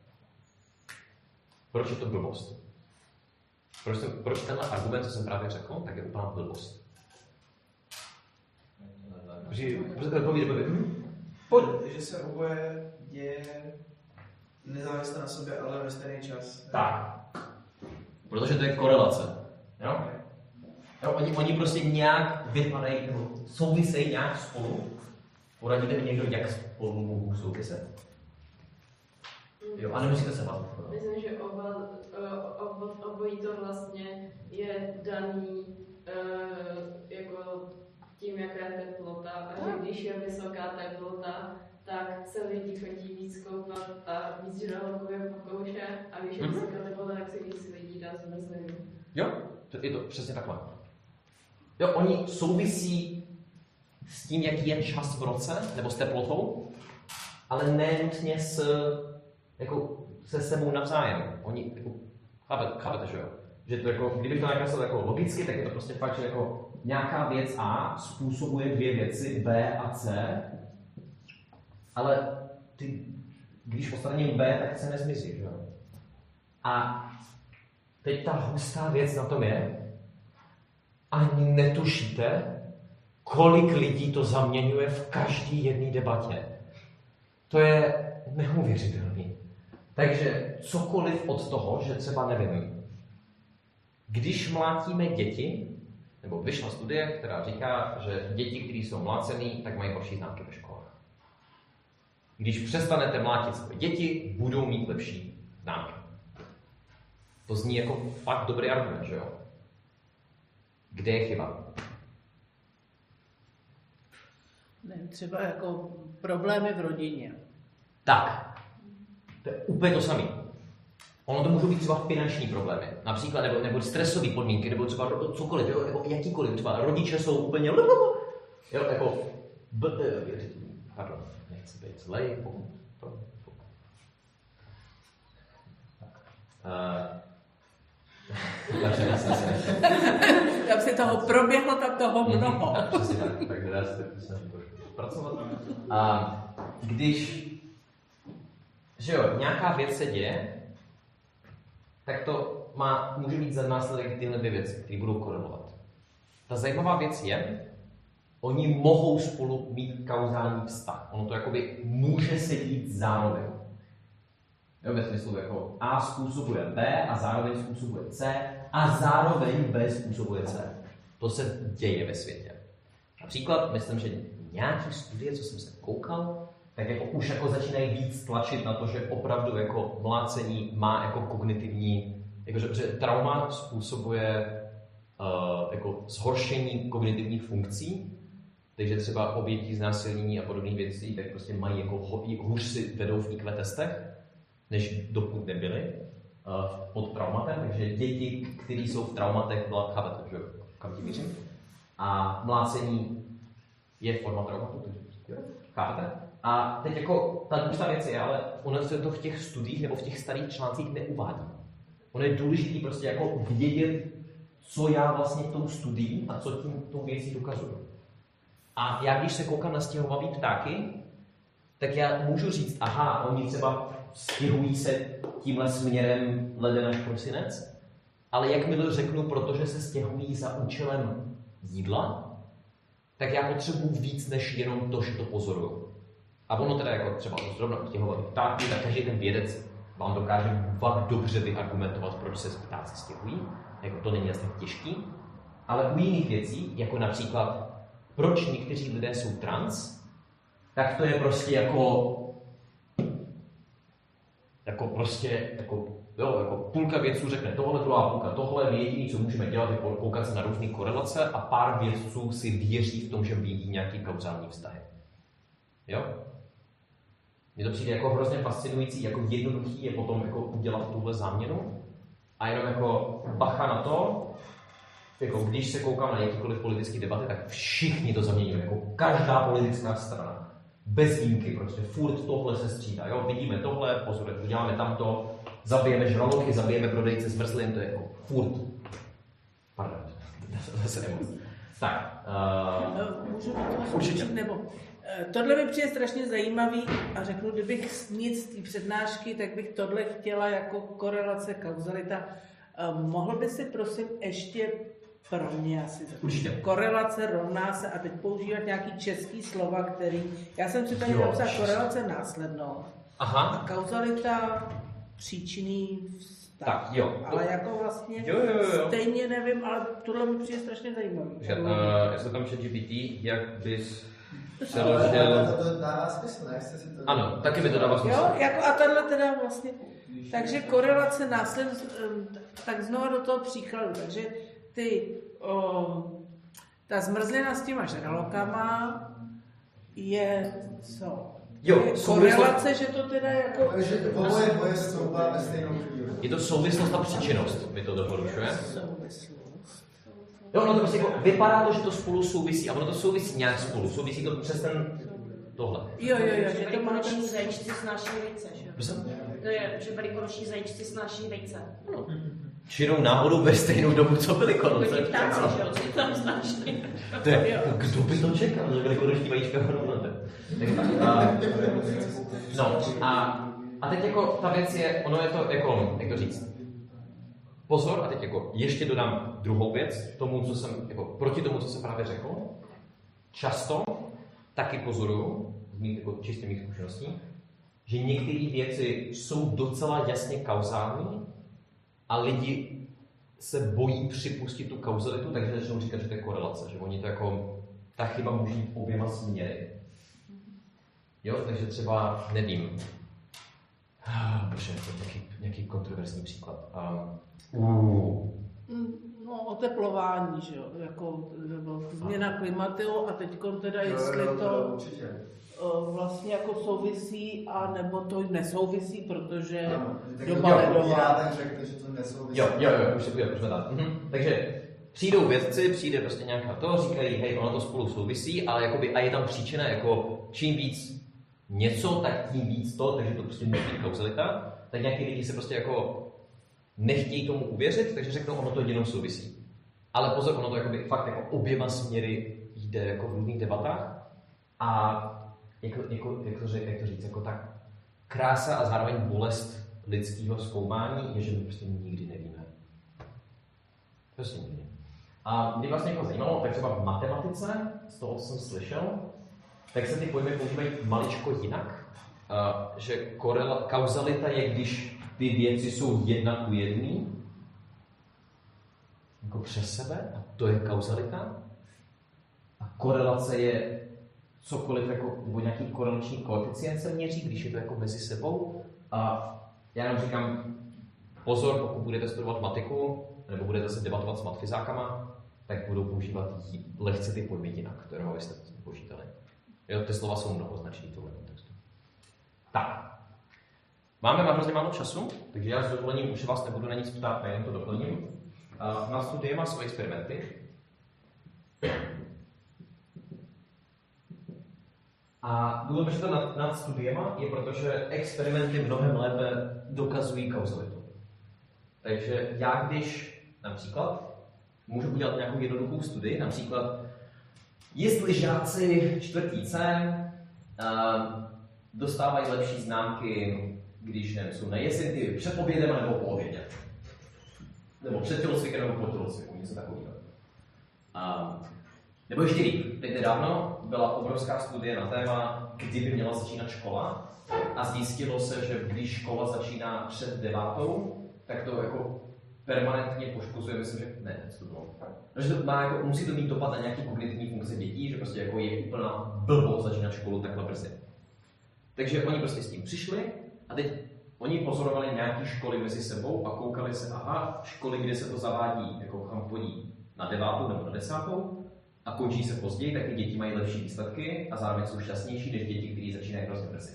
Proč je to blbost? Proč, jsem, proč tenhle argument, co jsem právě řekl, tak je úplná blbost? Pojď. Že se oboje děje nezávisle na sobě, ale ve stejný čas. Tak. Protože to je korelace. Jo? Jo, oni, oni prostě nějak vypadají, nebo souvisejí nějak spolu. Poradíte mi někdo, jak spolu mohou souviset? Jo, a nemusíte se bavit. Myslím, že oba, oba, obojí to vlastně je daný uh, jako tím, jaká je teplota. A že když je vysoká teplota, tak se lidi chodí víc koupat a víc žraloků je pokouše. A když je vysoká teplota, tak se víc lidí dá zmrzlinu. Jo, je to přesně takhle. Jo, oni souvisí s tím, jaký je čas v roce, nebo s teplotou, ale ne nutně s, jako, se sebou navzájem. Oni, jako, chápete, chápete, že jo? Že to jako, kdybych to nakreslil jako logicky, tak je to prostě fakt, že jako nějaká věc A způsobuje dvě věci B a C, ale ty, když odstraním B, tak C nezmizí, že jo? A teď ta hustá věc na tom je, ani netušíte, kolik lidí to zaměňuje v každé jedné debatě. To je neuvěřitelný. Takže cokoliv od toho, že třeba nevím, když mlátíme děti, nebo vyšla studie, která říká, že děti, které jsou mlácený, tak mají horší známky ve školách. Když přestanete mlátit své děti, budou mít lepší známky. To zní jako fakt dobrý argument, že jo? Kde je chyba? Ne, třeba jako problémy v rodině. Tak, to je úplně to samé. Ono to můžou být třeba finanční problémy, například, nebo, nebo stresové podmínky, nebo třeba cokoliv, jo, nebo jakýkoliv, třeba rodiče jsou úplně, jo, jako, b, pardon, nechci být zlej, pokud to, pokud. Tak. Uh, Jak si toho proběhlo, tak toho mnoho. Přesně tak, tak nedá se to snažit pracovat. A když, že jo, nějaká věc se děje, tak to má, může mít za následek tyhle dvě věci, které budou korelovat. Ta zajímavá věc je, oni mohou spolu mít kauzální vztah. Ono to jakoby může se dít zároveň. Jo, ve smyslu jako A způsobuje B a zároveň způsobuje C a zároveň B způsobuje C. To se děje ve světě. Například, myslím, že nějaký studie, co jsem se koukal, tak jako už jako začínají víc tlačit na to, že opravdu jako mlácení má jako kognitivní, jako že, že trauma způsobuje uh, jako zhoršení kognitivních funkcí, takže třeba oběti znásilnění a podobných věcí, tak prostě mají jako hůř si vedou v I Q testech, než dokud nebyli uh, pod traumatem, takže děti, které jsou v traumatech, byla, chápete, že kam tím mířím? A mlácení je forma traumatu, takže chápete? A teď jako ta důležitá věc je, ale ono se to v těch studiích nebo v těch starých článcích neuvádí. Ono je důležité prostě jako vědět, co já vlastně tou studií a co tím tou věcí dokazuju. A já když se koukám na stěhovavý ptáky, tak já můžu říct, aha, oni třeba stěhují se tímhle směrem leden až prosinec, ale jakmile řeknu, protože se stěhují za účelem jídla, tak já potřebuji víc než jenom to, že to pozoruju. a ono teda jako třeba zrovna stěhovat ptáky, tak každý ten vědec vám dokáže fakt dobře vyargumentovat, proč se ptáci stěhují. Jako to není jasně těžký. Ale u jiných věcí, jako například, proč někteří lidé jsou trans, tak to je prostě jako jako prostě, jako, jo, jako půlka vědců řekne tohle, druhá půlka tohle, my jediný, co můžeme dělat, je koukat se na různé korelace a pár vědců si věří v tom, že vidí nějaký kauzální vztahy. Jo? Mně to přijde jako hrozně fascinující, jako jednoduchý je potom jako udělat tuhle záměnu a jenom jako bacha na to, jako když se koukám na jakýkoliv politické debaty, tak všichni to zaměňují, jako každá politická strana. Bez výjimky, prostě furt tohle se střídá, jo, vidíme tohle, pozor, uděláme tamto, zabijeme žraloky, zabijeme prodejce zmrzlin, to je jako furt. Pardon, zase nemoc. Tak. Uh, Můžu určitě. Nebo, tohle mi přijde strašně zajímavý a řeknu, kdybych nic z té přednášky, tak bych tohle chtěla jako korelace, kauzalita. Uh, mohl by si prosím ještě pro mě asi určitě. Korelace rovná se a teď používat nějaký český slova, který... Já jsem si tady napsal korelace následnou. Aha. A kauzalita příčinný vztah. Tak, jo. Ale jako vlastně jo, jo, jo. stejně nevím, ale tohle mi přijde strašně zajímavý. Že, uh, já jsem tam ChatGPT, jak bys přeložil... To, to dává smysl, ne? Jste si to... Ano, taky mi to dává smysl. Jo, jako a tohle teda vlastně... Takže korelace následnou, tak znovu do toho příkladu. Takže ty, o, ta zmrzlina s těma žralokama je co? Jo, je korelace, že to teda jako... Takže oboje boje stoupá ve stejnou chvíli. Je to souvislost a příčinnost, mi to doporučuje. Souvislost. Jo, ono to prostě jako, vypadá to, že to spolu souvisí, a ono to souvisí nějak spolu, souvisí to přes ten tohle. Jo, jo, jo, že že to má ten... velikonoční zajíčci snáší vejce, že jo? Prosím? To je, že velikonoční zajíčci snáší vejce. No. Čirou náhodou ve stejnou dobu, co byly konoce. Oni ptáci, že jo, co tam snáší. To je, kdo by to čekal, že velikonoční vajíčka hodnote. No a, a teď jako ta věc je, ono je to jako, jak to říct, pozor, a teď jako ještě dodám druhou věc, tomu, co jsem, jako proti tomu, co jsem právě řekl. Často taky pozoruju, z mých jako čistě mých zkušeností, že některé věci jsou docela jasně kauzální a lidi se bojí připustit tu kauzalitu, takže začnou říkat, že to je korelace, že oni to jako, ta chyba může jít oběma směry. Jo, takže třeba, nevím, bože, to je nějaký, nějaký kontroverzní příklad. Um, uh. No, oteplování, že jo, jako změna klimatu a teď teda, jestli to vlastně jako souvisí, a nebo to nesouvisí, protože no, doba ledová. Já tak řekl, že to nesouvisí. Jo, jo, jo, už se už jsme tam. Mhm. Takže přijdou vědci, přijde prostě nějaká to, říkají, hej, ono to spolu souvisí, ale jakoby, a je tam příčina, jako čím víc něco, tak tím víc to, takže to prostě musí být kauzalita, tak nějaký lidi se prostě jako nechtějí tomu uvěřit, takže řeknou, ono to jenom souvisí. Ale pozor, ono to jakoby fakt jako oběma směry jde jako v různých debatách a jako, jako, jak, to říct, jak to říct, jako tak krása a zároveň bolest lidského zkoumání je, že my prostě nikdy nevíme. Prostě nikdy. A mě vlastně jako zajímalo, tak třeba v matematice, z toho, co jsem slyšel, tak se ty pojmy používají maličko jinak, uh, že korela, kauzalita je, když ty věci jsou jedna ku jedný, jako přes sebe, a to je kauzalita. A korelace je cokoliv, jako, nebo nějaký korelační koeficient se měří, když je to jako mezi sebou. A já jenom říkám, pozor, pokud budete studovat matiku, nebo budete se debatovat s matfizákama, tak budou používat lehce ty pojmy jinak, které abyste počítali. Jo, ty slova jsou mnohoznačný v tomhle kontextu. Tak. Máme hrozně málo času, takže já s dovolením už vás nebudu na nic ptát, jenom to doplním. Na studie má svoje experimenty. A důležité nad, nad studiema je, protože experimenty mnohem lépe dokazují kauzalitu. Takže já když například můžu udělat nějakou jednoduchou studii, například jestli žáci čtvrtý C uh, dostávají lepší známky, když nevím, jsou na jezinky před obědem nebo po obědě. Nebo před tělocvikem nebo po tělocviku, něco takového. Uh, Nebo ještě líp, teď nedávno byla obrovská studie na téma, kdy by měla začínat škola a zjistilo se, že když škola začíná před devátou, tak to jako permanentně poškozuje, myslím, že ne, to bylo. Že to má jako, musí to mít dopad na nějaký kognitivní funkce dětí, že prostě jako je úplná blbost začínat školu takhle brzy. Takže oni prostě s tím přišli a teď oni pozorovali nějaké školy mezi sebou a koukali se, aha, školy, kde se to zavádí, jako kam chodí na devátou nebo na desátou a končí se později, tak ty děti mají lepší výsledky a zároveň jsou šťastnější než děti, které začínají hrozně brzy.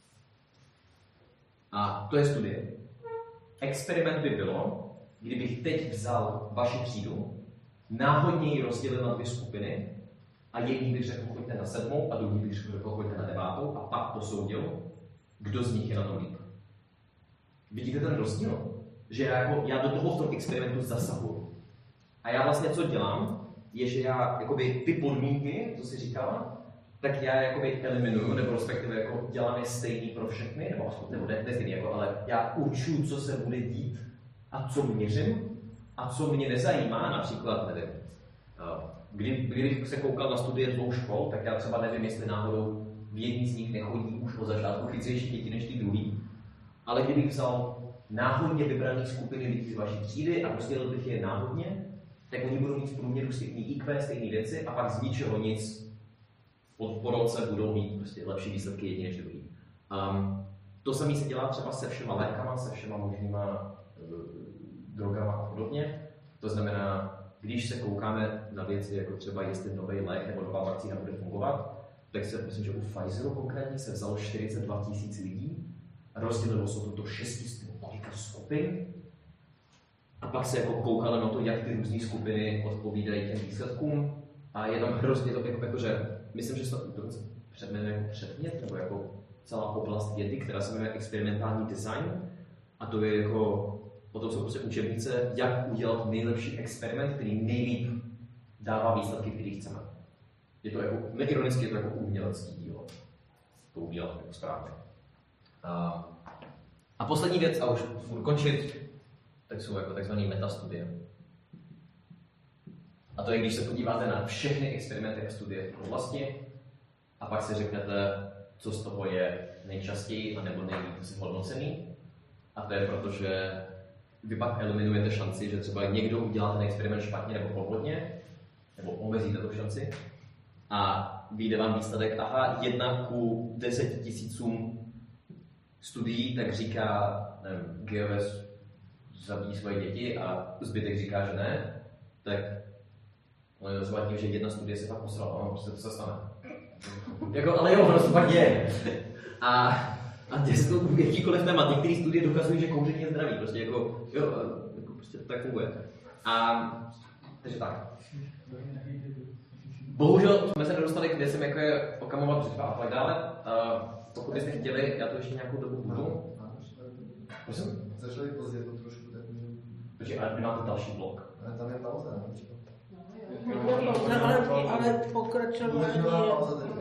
A to je studie. Experiment by bylo, kdybych teď vzal vaši třídu, náhodně ji rozdělil na dvě skupiny a jedný bych řekl, choďte na sedmou a druhý bych řekl, choďte na devátou a pak posoudil, kdo z nich je na tom líp. Vidíte ten rozdíl? Že já, jako, já do toho v tom experimentu zasahuju. A já vlastně co dělám, je, že já jakoby, ty podmínky, co jsi říkala, tak já jakoby eliminuju, nebo respektive jako dělám je stejný pro všechny, nebo, nebo ne, ne stejný, jako, ale já určuju, co se bude dít a co měřím a co mě nezajímá, například, nevím, kdy, kdybych se koukal na studie dvou škol, tak já třeba nevím, jestli náhodou v jedný z nich nechodí už od začátku chytřejší děti než ty druhý, ale kdybych vzal náhodně vybrané skupiny lidí z vaší třídy a rozdělil bych je náhodně, tak oni budou mít v průměru stejný í kvé, stejné věci a pak z ničeho nic od po roce budou mít prostě lepší výsledky jedni než druhý. Um, to samé se dělá třeba se všema lékama, se všema možnýma uh, drogama a podobně. To znamená, když se koukáme na věci, jako třeba jestli nový lék nebo nová vakcína bude fungovat, tak se, myslím, že u Pfizeru konkrétně se vzalo čtyřicet dva tisíc lidí a rozdělilo se to do šesti skupin a pak se jako koukalo na to, jak ty různé skupiny odpovídají těm výsledkům a je tam hrozně to jako, jako že myslím, že se to předmět jako předmět nebo jako celá oblast vědy, která se jmenuje experimentální design a to je jako o tom jsou prostě učebnice, jak udělat nejlepší experiment, který nejlíp dává výsledky, který chceme. Je to jako, neironicky je to jako umělecký dílo. To udělat jako správně. A, a poslední věc, a už budu končit, tak jsou jako takzvané metastudie. A to je, když se podíváte na všechny experimenty a studie v oblasti a pak si řeknete, co z toho je nejčastěji a nebo nejlíp hodnocený. A to je proto, že vy pak eliminujete šanci, že třeba někdo udělá ten experiment špatně nebo podvodně, nebo omezíte tu šanci a vyjde vám výsledek, aha, jedna ku deseti tisícům studií, tak říká, nevím, Geoves zabíjí svoje děti a zbytek říká, že ne, tak on je to tím, že jedna studie se fakt posrala, no, prostě to se stane. Jako, ale jo, prostě fakt je. A A to jakýkoliv témat, některé studie dokazují, že kouření je zdravý, prostě jako, jo, jako prostě to tak funguje. A, takže tak. Bohužel jsme se nedostali, kde jsem jako je okamovat břitva a tak dále. A pokud byste chtěli, já to ještě nějakou dobu budu. Prosím? Začali pozdě to trošku, tak můžeme... Protože ale vy máte další blok. Ale tam je pauza, ne? No, ale, ale pokračování je...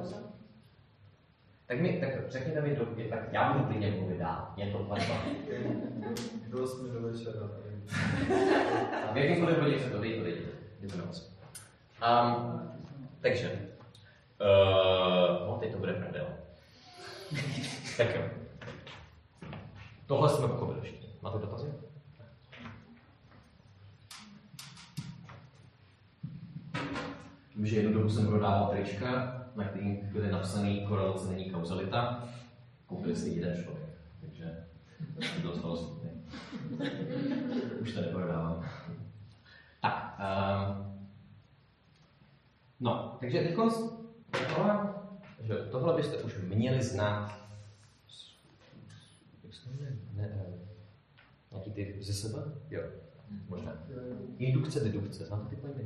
Tak mi, tak řekněte mi, do, tak já budu klidně mluvit dál, mě to platí. Do osmi do večera. A v jakýmkoliv bodě se to dejte, dejte. Je to moc. Um, takže, uh, no teď to bude prdel. Tak jo. Tohle jsme pochopili všichni. Máte dotazy? Vím, že jednu dobu jsem prodával trička, na kterým byly napsaný korelace není kauzalita. Koupil si jeden člověk, takže to dostalo smutný. Už to neprodávám. Tak, um, no, takže teď tohle, že tohle byste už měli znát. Jak se jmenuje? Ne, ne, nějaký ty ze sebe? Jo, možná. Indukce, dedukce, znáte ty pojmy?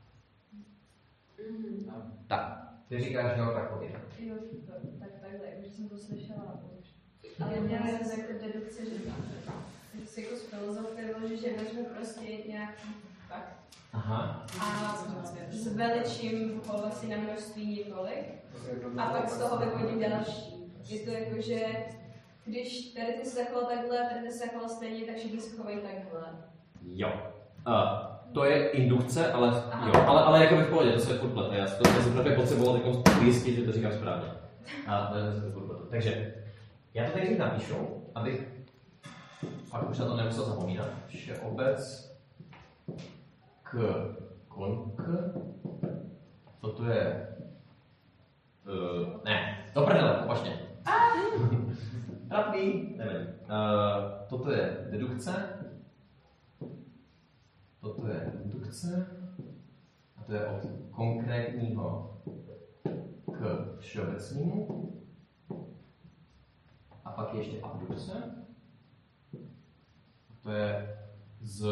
Mm-hmm. Tak. Ty říkáš, že jo, tak pověď. Jo, tak takhle, už jsem to slyšela už. Ale měla jsem jako dedukce, že si jako z filozofie bylo, že vezmu prostě nějaký fakt. Aha. A zveličím ho asi na množství několik. A pak z toho vyvodím další. Je to jako, že když tady ty se zachoval takhle, tady ty se zachoval stejně, tak všichni se chovají takhle. Jo. Uh, To je indukce, ale jo, ale, ale jako v pohodě, to se furt plete. Já to jsem právě potřeboval takovou jistě, že to říkám správně. A to se furt plete. Takže já to tady napíšu, abych fakt už na to nemusel zapomínat. Všeobec k konk. Toto je... Uh, ne, do prdele, opačně. Trapný, nevím. Uh, toto je dedukce. Toto je indukce. A to je od konkrétního k všeobecnému. A pak je ještě abdukce. To je z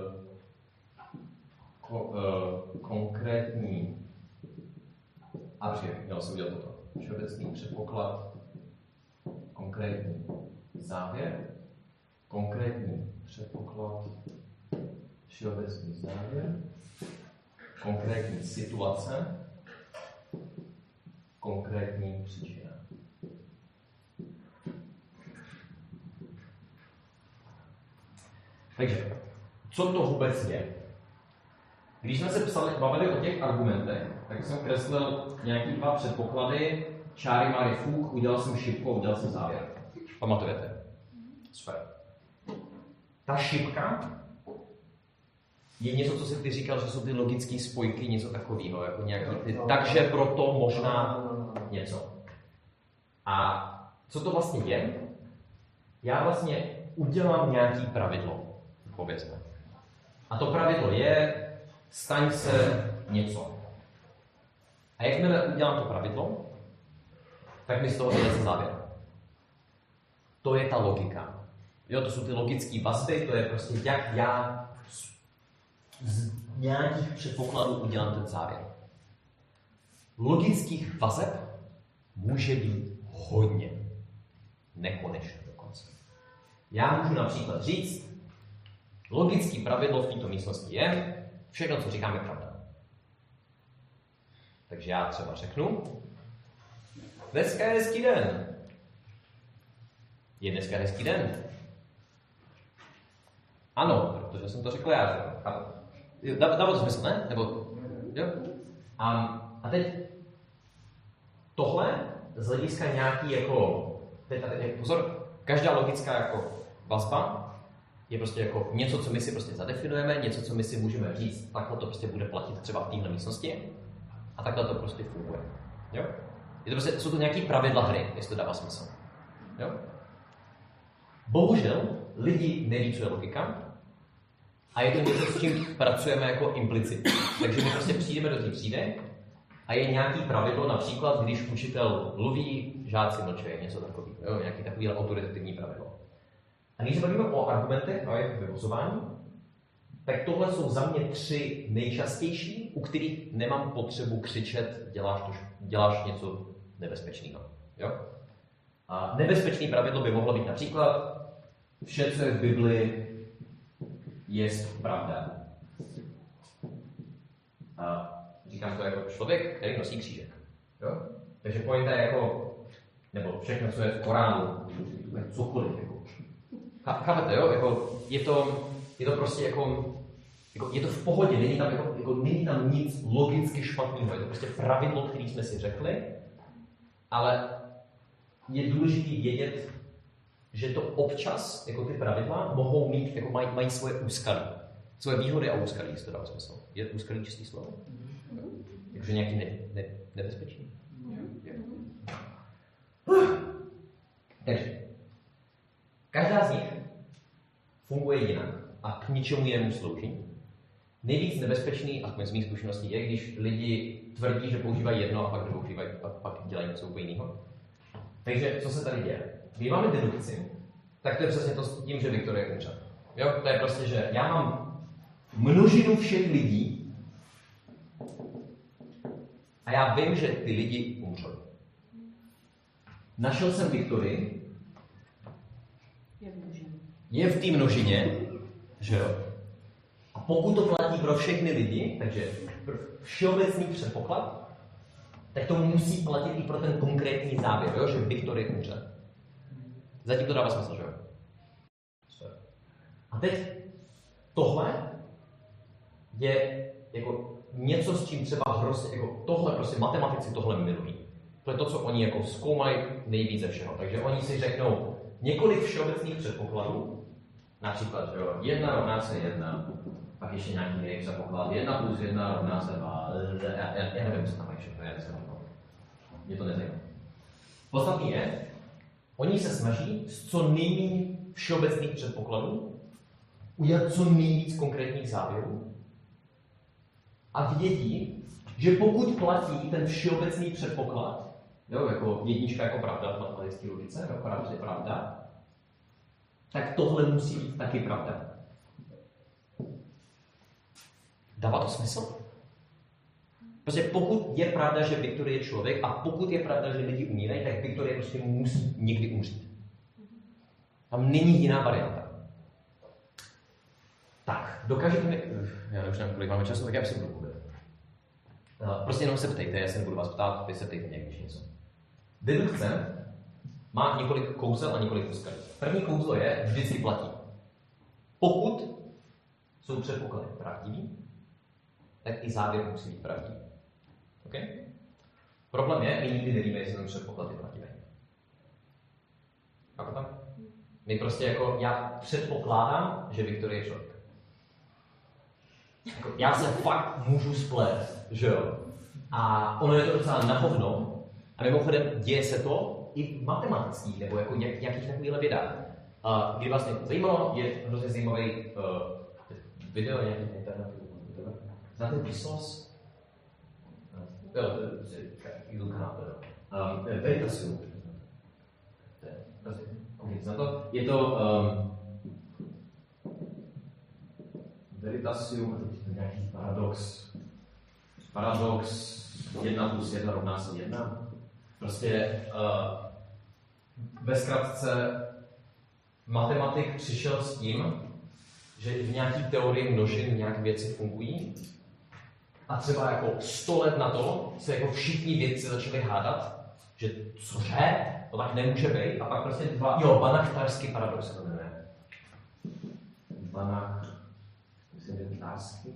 ko, uh, konkrétní a přijde, měl jsem udělat toto. Všeobecný předpoklad, konkrétní závěr, konkrétní předpoklad, všeobecný závěr, konkrétní situace, konkrétní příčina. Takže, co to vůbec je? Když jsme se psali, bavili o těch argumentech, tak jsem kreslil nějaký dva předpoklady, čáry máry fuk, udělal jsem šipku a udělal jsem závěr. Pamatujete? Super. Ta šipka je něco, co jsi ty říkal, že jsou ty logické spojky, něco takového, jako nějaký ty, takže proto možná něco. A co to vlastně je? Já vlastně udělám nějaký pravidlo, povězme. A to pravidlo je, staň se něco. A jakmile udělám to pravidlo, tak mi z toho vyjde závěr. To je ta logika. Jo, to jsou ty logické vazby, to je prostě jak já z nějakých předpokladů udělám ten závěr. Logických vazeb může být hodně. Nekonečně dokonce. Já můžu například říct, logické pravidlo v této místnosti je, všechno, co říkám, je pravda. Takže já třeba řeknu, dneska je hezký den. Je dneska hezký den? Ano, protože jsem to řekl já. Dává to smysl, ne? Nebo, jo? A, a teď tohle z hlediska nějaký jako, teď, teď, pozor, každá logická jako vazba je prostě jako něco, co my si prostě zadefinujeme, něco, co my si můžeme říct, takhle to prostě bude platit třeba v téhle místnosti a takhle to prostě funguje. Jo? Je to prostě, jsou to nějaký pravidla hry, jestli to dává smysl. Jo? Bohužel lidi neví, co je logika a je to něco, s čím pracujeme jako implicitně. Takže my prostě přijdeme do té třídy a je nějaký pravidlo, například když učitel mluví, žáci mlčí, něco takového, nějaký takový autoritativní pravidlo. A když se bavíme o argumentech a o jejich vyvozování, tak tohle jsou za mě tři nejčastější, u kterých nemám potřebu křičet, děláš, to, děláš něco nebezpečného. Jo? A nebezpečné pravidlo by mohlo být například vše, co je v Bibli, je pravda. A říkám to jako člověk, který nosí křížek. Jo? Takže pointa je jako, nebo všechno, co je v Koránu, cokoliv. Jako. Chápete, jo? Jako, je, to, je to prostě jako, jako, je to v pohodě, není tam, jako, jako, není tam nic logicky špatného. Je to prostě pravidlo, které jsme si řekli, ale je důležité vědět, že to občas, jako ty pravidla, mohou mít, jako mají, mají svoje úskalí. Svoje výhody a úskalí, jestli to dává smysl. Je úskalí čistý slovo? Mm-hmm. Takže nějaký ne, ne, nebezpečný. Mm-hmm. Takže, každá z nich funguje jinak a k ničemu jinému slouží. Nejvíc nebezpečný, aspoň z mých zkušeností, je, když lidi tvrdí, že používají jedno a pak nepoužívají, a pak dělají něco úplně jiného. Takže, co se tady děje? Když máme dedukci, tak to je přesně to s tím, že Viktorie umře. Jo? To je prostě, že já mám množinu všech lidí a já vím, že ty lidi umřou. Našel jsem Viktorii, je v té množině, že jo? A pokud to platí pro všechny lidi, takže všeobecný předpoklad, tak to musí platit i pro ten konkrétní závěr, jo? Že Viktorie umře. Zatím to dává smysl, že jo? A teď tohle je jako něco, s čím třeba hrozně, jako tohle prostě matematici tohle milují. To je to, co oni jako zkoumají nejvíc ze všeho. Takže oni si řeknou několik všeobecných předpokladů, například, že jo, jedna rovná se jedna, pak ještě nějaký jiný předpoklad, jedna plus jedna rovná se dva, já, já, já nevím, co tam je všechno, já se tam mě to nezajímá. Podstatný je, oni se snaží z co nejméně všeobecných předpokladů udělat co nejvíc konkrétních závěrů a vědí, že pokud platí ten všeobecný předpoklad, jo, jako jednička jako pravda v matematické logice, jo, pravda je pravda, tak tohle musí být taky pravda. Dává to smysl? Prostě pokud je pravda, že Viktor je člověk a pokud je pravda, že lidi umírají, tak Viktor je prostě musí někdy umřít. Tam není jiná varianta. Tak, dokážete mi... Já už nevím, kolik máme času, tak já si budu mluvit. Prostě jenom se ptejte, já se nebudu vás ptát, vy se ptejte mě, když něco. Dedukce má několik kouzel a několik úskalí. První kouzlo je, vždycky platí. Pokud jsou předpoklady pravdivý, tak i závěr musí být pravdivý. Okay? Problém je, my nikdy nevíme, jestli ten předpoklad je pravdivý. Chápu tam? My prostě jako, já předpokládám, že Viktor je člověk. Jako, já se fakt můžu splést, že jo? A ono je to docela na hovno. A mimochodem děje se to i v matematických, nebo jako nějak, nějakých takovýchhle vědách. A kdy vlastně zajímalo, je hrozně zajímavý uh, video nějaký na internetu. Znáte Vsauce? Jo, to je Google kanál. Veritasium. Je to um, Veritasium, a teď to nějaký paradox. Paradox jedna plus jedna rovná se jedna. Prostě uh, ve zkratce matematik přišel s tím, že v nějaký teorii množin nějaké věci fungují a třeba jako sto let na to se jako všichni vědci začali hádat, že cože, to tak nemůže být a pak prostě dva, jo, banachtarský paradox to jmenuje. Banach, myslím, že banachtarský.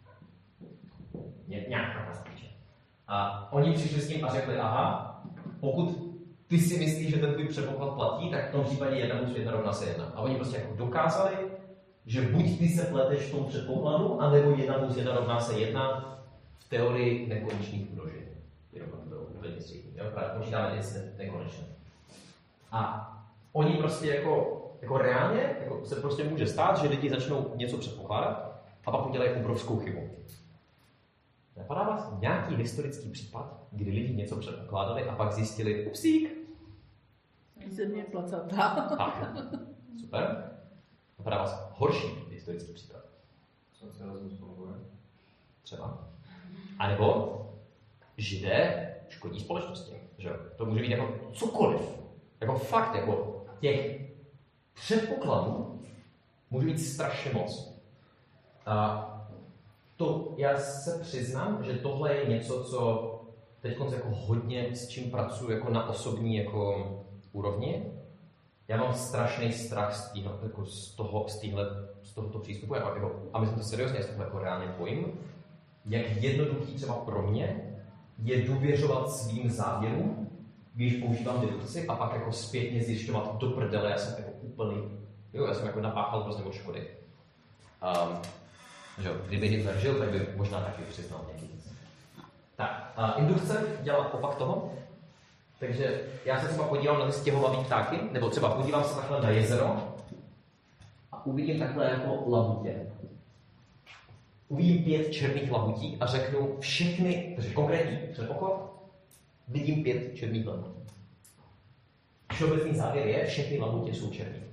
Nějaká pastiče. A oni přišli s tím a řekli, aha, pokud ty si myslíš, že ten tvůj předpoklad platí, tak v tom případě jedna plus jedna rovná se jedna. A oni prostě jako dokázali, že buď ty se pleteš v tom předpokladu, anebo jedna plus jedna rovná se jedna v teorii nekonečných množin. Jenom to bylo úplně střídní. Počítáme něco nekonečné. A oni prostě jako, jako reálně jako se prostě může stát, že lidi začnou něco předpokládat a pak udělají obrovskou chybu. Napadá vás nějaký historický případ, kdy lidi něco předpokládali a pak zjistili, upsík. Země placatá. Tak, super. Napadá vás horší historický případ. Socialismus funguje. Třeba. A nebo Židé škodí společnosti. Že? To může být jako cokoliv. Jako fakt, jako těch předpokladů může být strašně moc. A to já se přiznám, že tohle je něco, co teď jako hodně s čím pracuji jako na osobní jako úrovni. Já mám strašný strach z, týhle, jako z, toho, z, týhle, z tohoto přístupu jako, a myslím to seriózně, já se to jako reálně bojím, jak jednoduchý třeba pro mě je důvěřovat svým závěrům, když používám dedukci a pak jako zpětně zjišťovat do prdele, já jsem jako úplný, jo, já jsem jako napáchal prostě od škody. Um, že kdyby Hitler žil, tak by možná taky přiznal nějaký věc. Tak, uh, indukce dělá opak toho. Takže já se třeba podívám na ty stěhovavý ptáky, nebo třeba podívám se takhle na jezero a uvidím takhle jako labutě. Uvidím pět černých labutí a řeknu všechny, takže konkrétní předpoklad, vidím pět černých labutí. Všeobecný závěr je, všechny labutě jsou černý.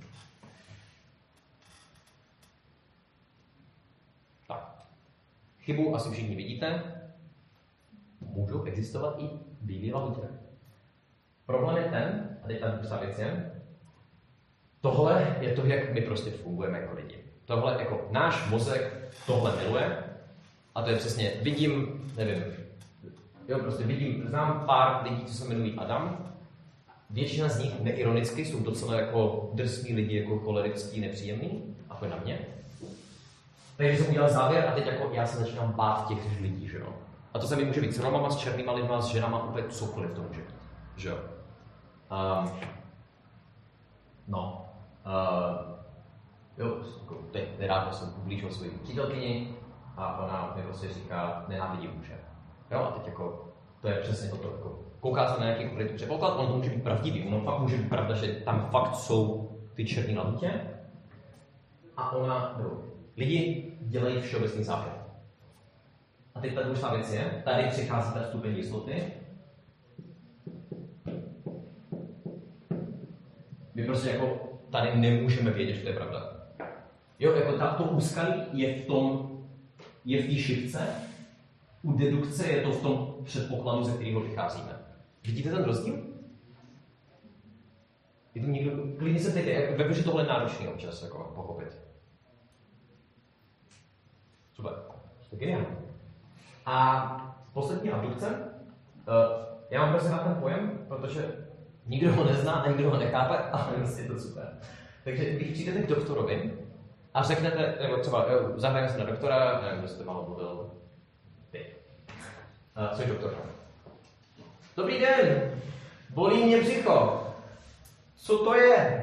Tak. Chybu asi všichni vidíte. Můžou existovat i bílé labutě. Problém je ten, a teď ta důležitá věc je, tohle je to, jak my prostě fungujeme jako lidi. Tohle, jako náš mozek tohle miluje a to je přesně, vidím, nevím, jo, prostě vidím, znám pár lidí, co se jmenují Adam, většina z nich neironicky jsou docela jako drsní lidi, jako cholerický, nepříjemný, jako na mě. Takže jsem udělal závěr a teď jako já se začínám bát těch lidí, že jo. A to se mi může být s Romama, s černýma lidma, s ženama, úplně cokoliv to může být, že jo. Um, no. Uh, jo, teď nedávno jsem ublížil svoji přítelkyni a ona mi prostě říká, nenávidím muže. Jo, a teď jako, to je přesně toto, jako, kouká se na nějaký konkrétní předpoklad, on to může být pravdivý, ono fakt může být pravda, že tam fakt jsou ty černý ladutě a ona, no, lidi dělají všeobecný závěr. A teď ta druhá věc je, tady přichází ta stupeň jistoty. My prostě jako tady nemůžeme vědět, že to je pravda. Jo, jako ta, to úskalí je v tom, je v té šipce, u dedukce je to v tom předpokladu, ze kterého vycházíme. Vidíte ten rozdíl? Je to někdo, klidně se ptejte, vím, že tohle je náročný občas jako, pochopit. Super, to je geniální. A poslední abdukce, uh, já mám prostě na ten pojem, protože nikdo ho nezná a nikdo ho nechápe, ale vlastně je to super. Takže když přijdete k doktorovi a řeknete, nebo třeba zahrajeme se na doktora, nevím, kdo jste málo mluvil, ty. Uh, co je doktor? Dobrý den, bolí mě břicho. Co to je?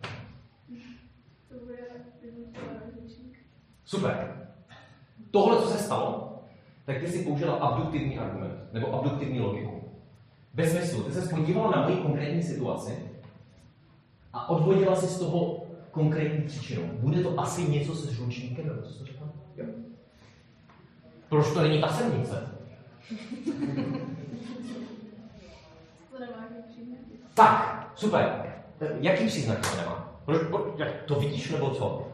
To bude řečník. Super. Tohle, co se stalo, tak ty si použila abduktivní argument, nebo abduktivní logiku. Ve smyslu, ty se podívala na moji konkrétní situaci a odvodila si z toho konkrétní příčinu. Bude to asi něco se žlučníkem, nebo co jsi to řekla? Jo. Proč to není ta semnice? To nemá jaký příznak. Tak, super. Jaký příznak to nemá? Proč, proč, jak to vidíš, nebo co?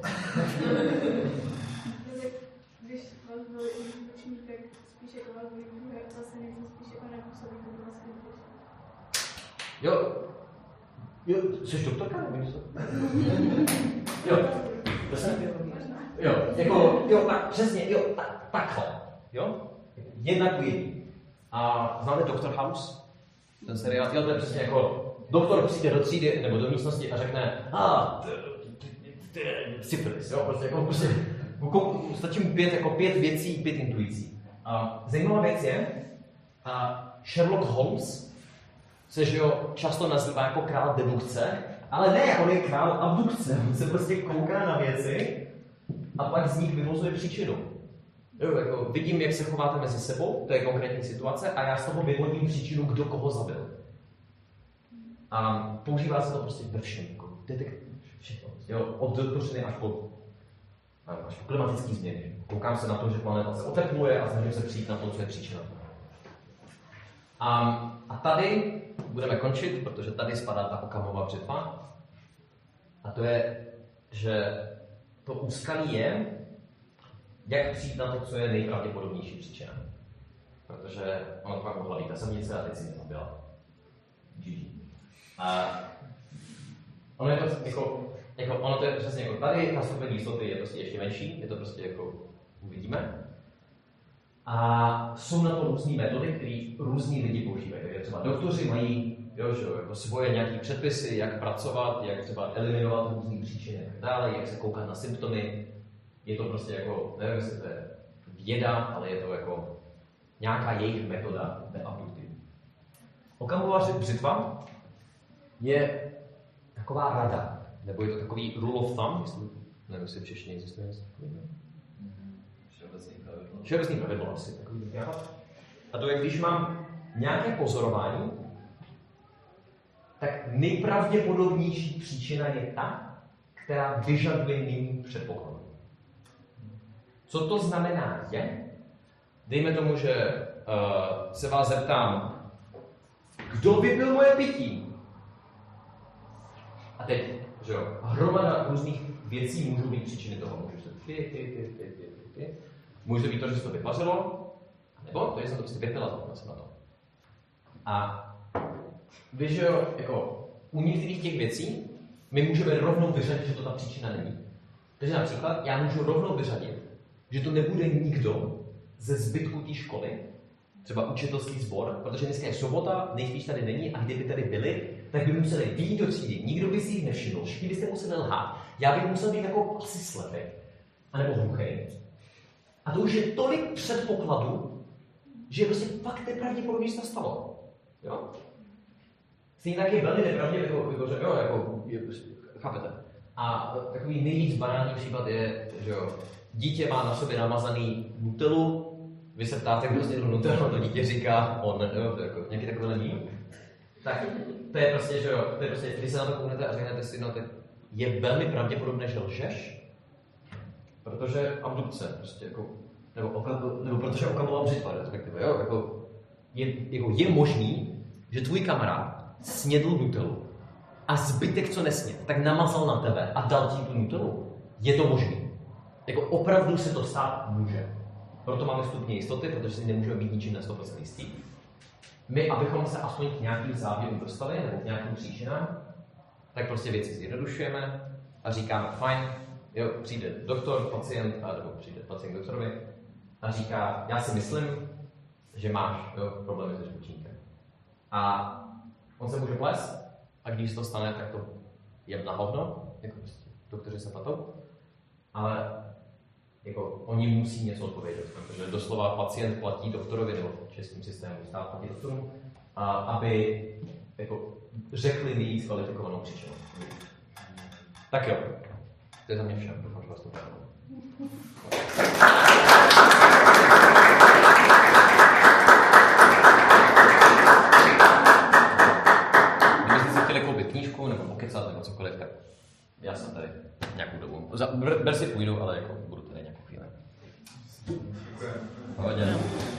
Když vás byl žlučník, tak spíš jako vás byl druhé, zase něco spíš jako nepůsobí, to vlastně Jo. Jo, jsi doktorka, nebo něco? Jo. To jsem... Jo, jako, jo, tak přesně, jo, tak, takhle. Jo? Jednak jedný. A znáte Doctor House? Ten seriál, jo, to je přesně jako, doktor přijde do třídy, nebo do místnosti a řekne, a syfilis, jo, prostě jako, prostě, stačí mu pět, jako pět věcí, pět intuicí. A zajímavá věc je, a Sherlock Holmes se, že jo, často nazývá jako král dedukce, ale ne, on je král abdukce, on se prostě kouká na věci a pak z nich vyvozuje příčinu. Jo, jako vidím, jak se chováte mezi sebou, to je konkrétní situace, a já z toho vyvodím příčinu, kdo koho zabil. A používá se to prostě ve všem, jako detektiv, všechno. Jo, od dotořiny až po, až po klimatické změny. Koukám se na to, že planeta se otepluje a snažím se přijít na to, co je příčina. A, a tady budeme končit, protože tady spadá ta Ockamova břitva. A to je, že to úskalí je, jak přijít na to, co je nejpravděpodobnější příčina. Protože ono to pak mohla být ta semnice a teď si mě zabila. G G. A ono je to jako, jako, ono to je přesně jako tady, ta stupeň jistoty je prostě ještě menší, je to prostě jako uvidíme. A jsou na to různé metody, které různí lidi používají. Takže třeba doktoři mají, jo, že, jako svoje nějaké předpisy, jak pracovat, jak třeba eliminovat různé příčiny a tak dále, jak se koukat na symptomy. Je to prostě jako, nevím, jestli to je věda, ale je to jako nějaká jejich metoda neabduktivní. Ockamova břitva je taková rada, nebo je to takový rule of thumb, jestli, nevím, jestli v češtině existuje něco takového. Všeobecný pravidlo. Všeobecný pravidlo asi takový. A to je, když mám nějaké pozorování, tak nejpravděpodobnější příčina je ta, která vyžaduje nejméně předpokladu. Co to znamená je, dejme tomu, že uh, se vás zeptám, kdo vypil moje pití? A teď, že jo, hromada různých věcí můžou být příčiny toho. Můžu se ty, ty, ty, ty, ty, ty, ty. Může to být to, že se to vypařilo, nebo to, že jsem to prostě vypila, se na to. A víš, že jo, jako u některých těch věcí my můžeme rovnou vyřadit, že to ta příčina není. Takže například já můžu rovnou vyřadit, že to nebude nikdo ze zbytku té školy, třeba učitelský sbor, protože dneska je sobota, nejspíš tady není a kdyby tady byli, tak by museli vyjít do třídy, nikdo by si jich nevšiml, všichni byste museli lhát. Já bych musel být jako asi slepý, anebo hluchý. A to už je tolik předpokladů, že je prostě fakt nepravděpodobně, že se to stalo. Jo? Stejně tak je velmi nepravděpodobně, jako, jako, že jo, jako, je, chápete. A takový nejvíc banální případ je, že jo, dítě má na sobě namazaný Nutellu, vy se ptáte, kdo snědl Nutellu, to dítě říká on, jo, to je jako nějaký takový mým. Tak to je prostě, že jo, to je prostě, když se na to kouknete a řeknete si, no tak je velmi pravděpodobné, že lžeš, protože abdukce, prostě jako, nebo, okam, nebo protože okamová břitva, respektive, jo, jako, je, jako je možný, že tvůj kamarád snědl Nutellu a zbytek, co nesnědl, tak namazal na tebe a dal ti tu Nutellu. Je to možný. Jako opravdu se to stát může. Proto máme stupně jistoty, protože si nemůžeme být ničím na sto procent jistý. My, abychom se aspoň k nějakým závěrům dostali, nebo k nějakým příčinám, tak prostě věci zjednodušujeme a říkáme, fajn, jo, přijde doktor, pacient, nebo přijde pacient k doktorovi a říká, já si myslím, že máš jo, problémy se žlučníkem. A on se může plést a když to stane, tak to je na hovno, jako prostě doktoři se patou, ale jako oni musí něco odpovědět, protože doslova pacient platí doktorovi, nebo v českém systému stát platí doktorům, a aby jako řekli nejvíc kvalifikovanou příčinu. Tak jo, to je za mě vše, doufám, že vás to bavilo. Kdybyste si chtěli koupit knížku nebo pokecat nebo cokoliv, tak já jsem tady nějakou dobu. Za, br, brzy půjdu, ale jako budu tady nějakou chvíli. Děkuji.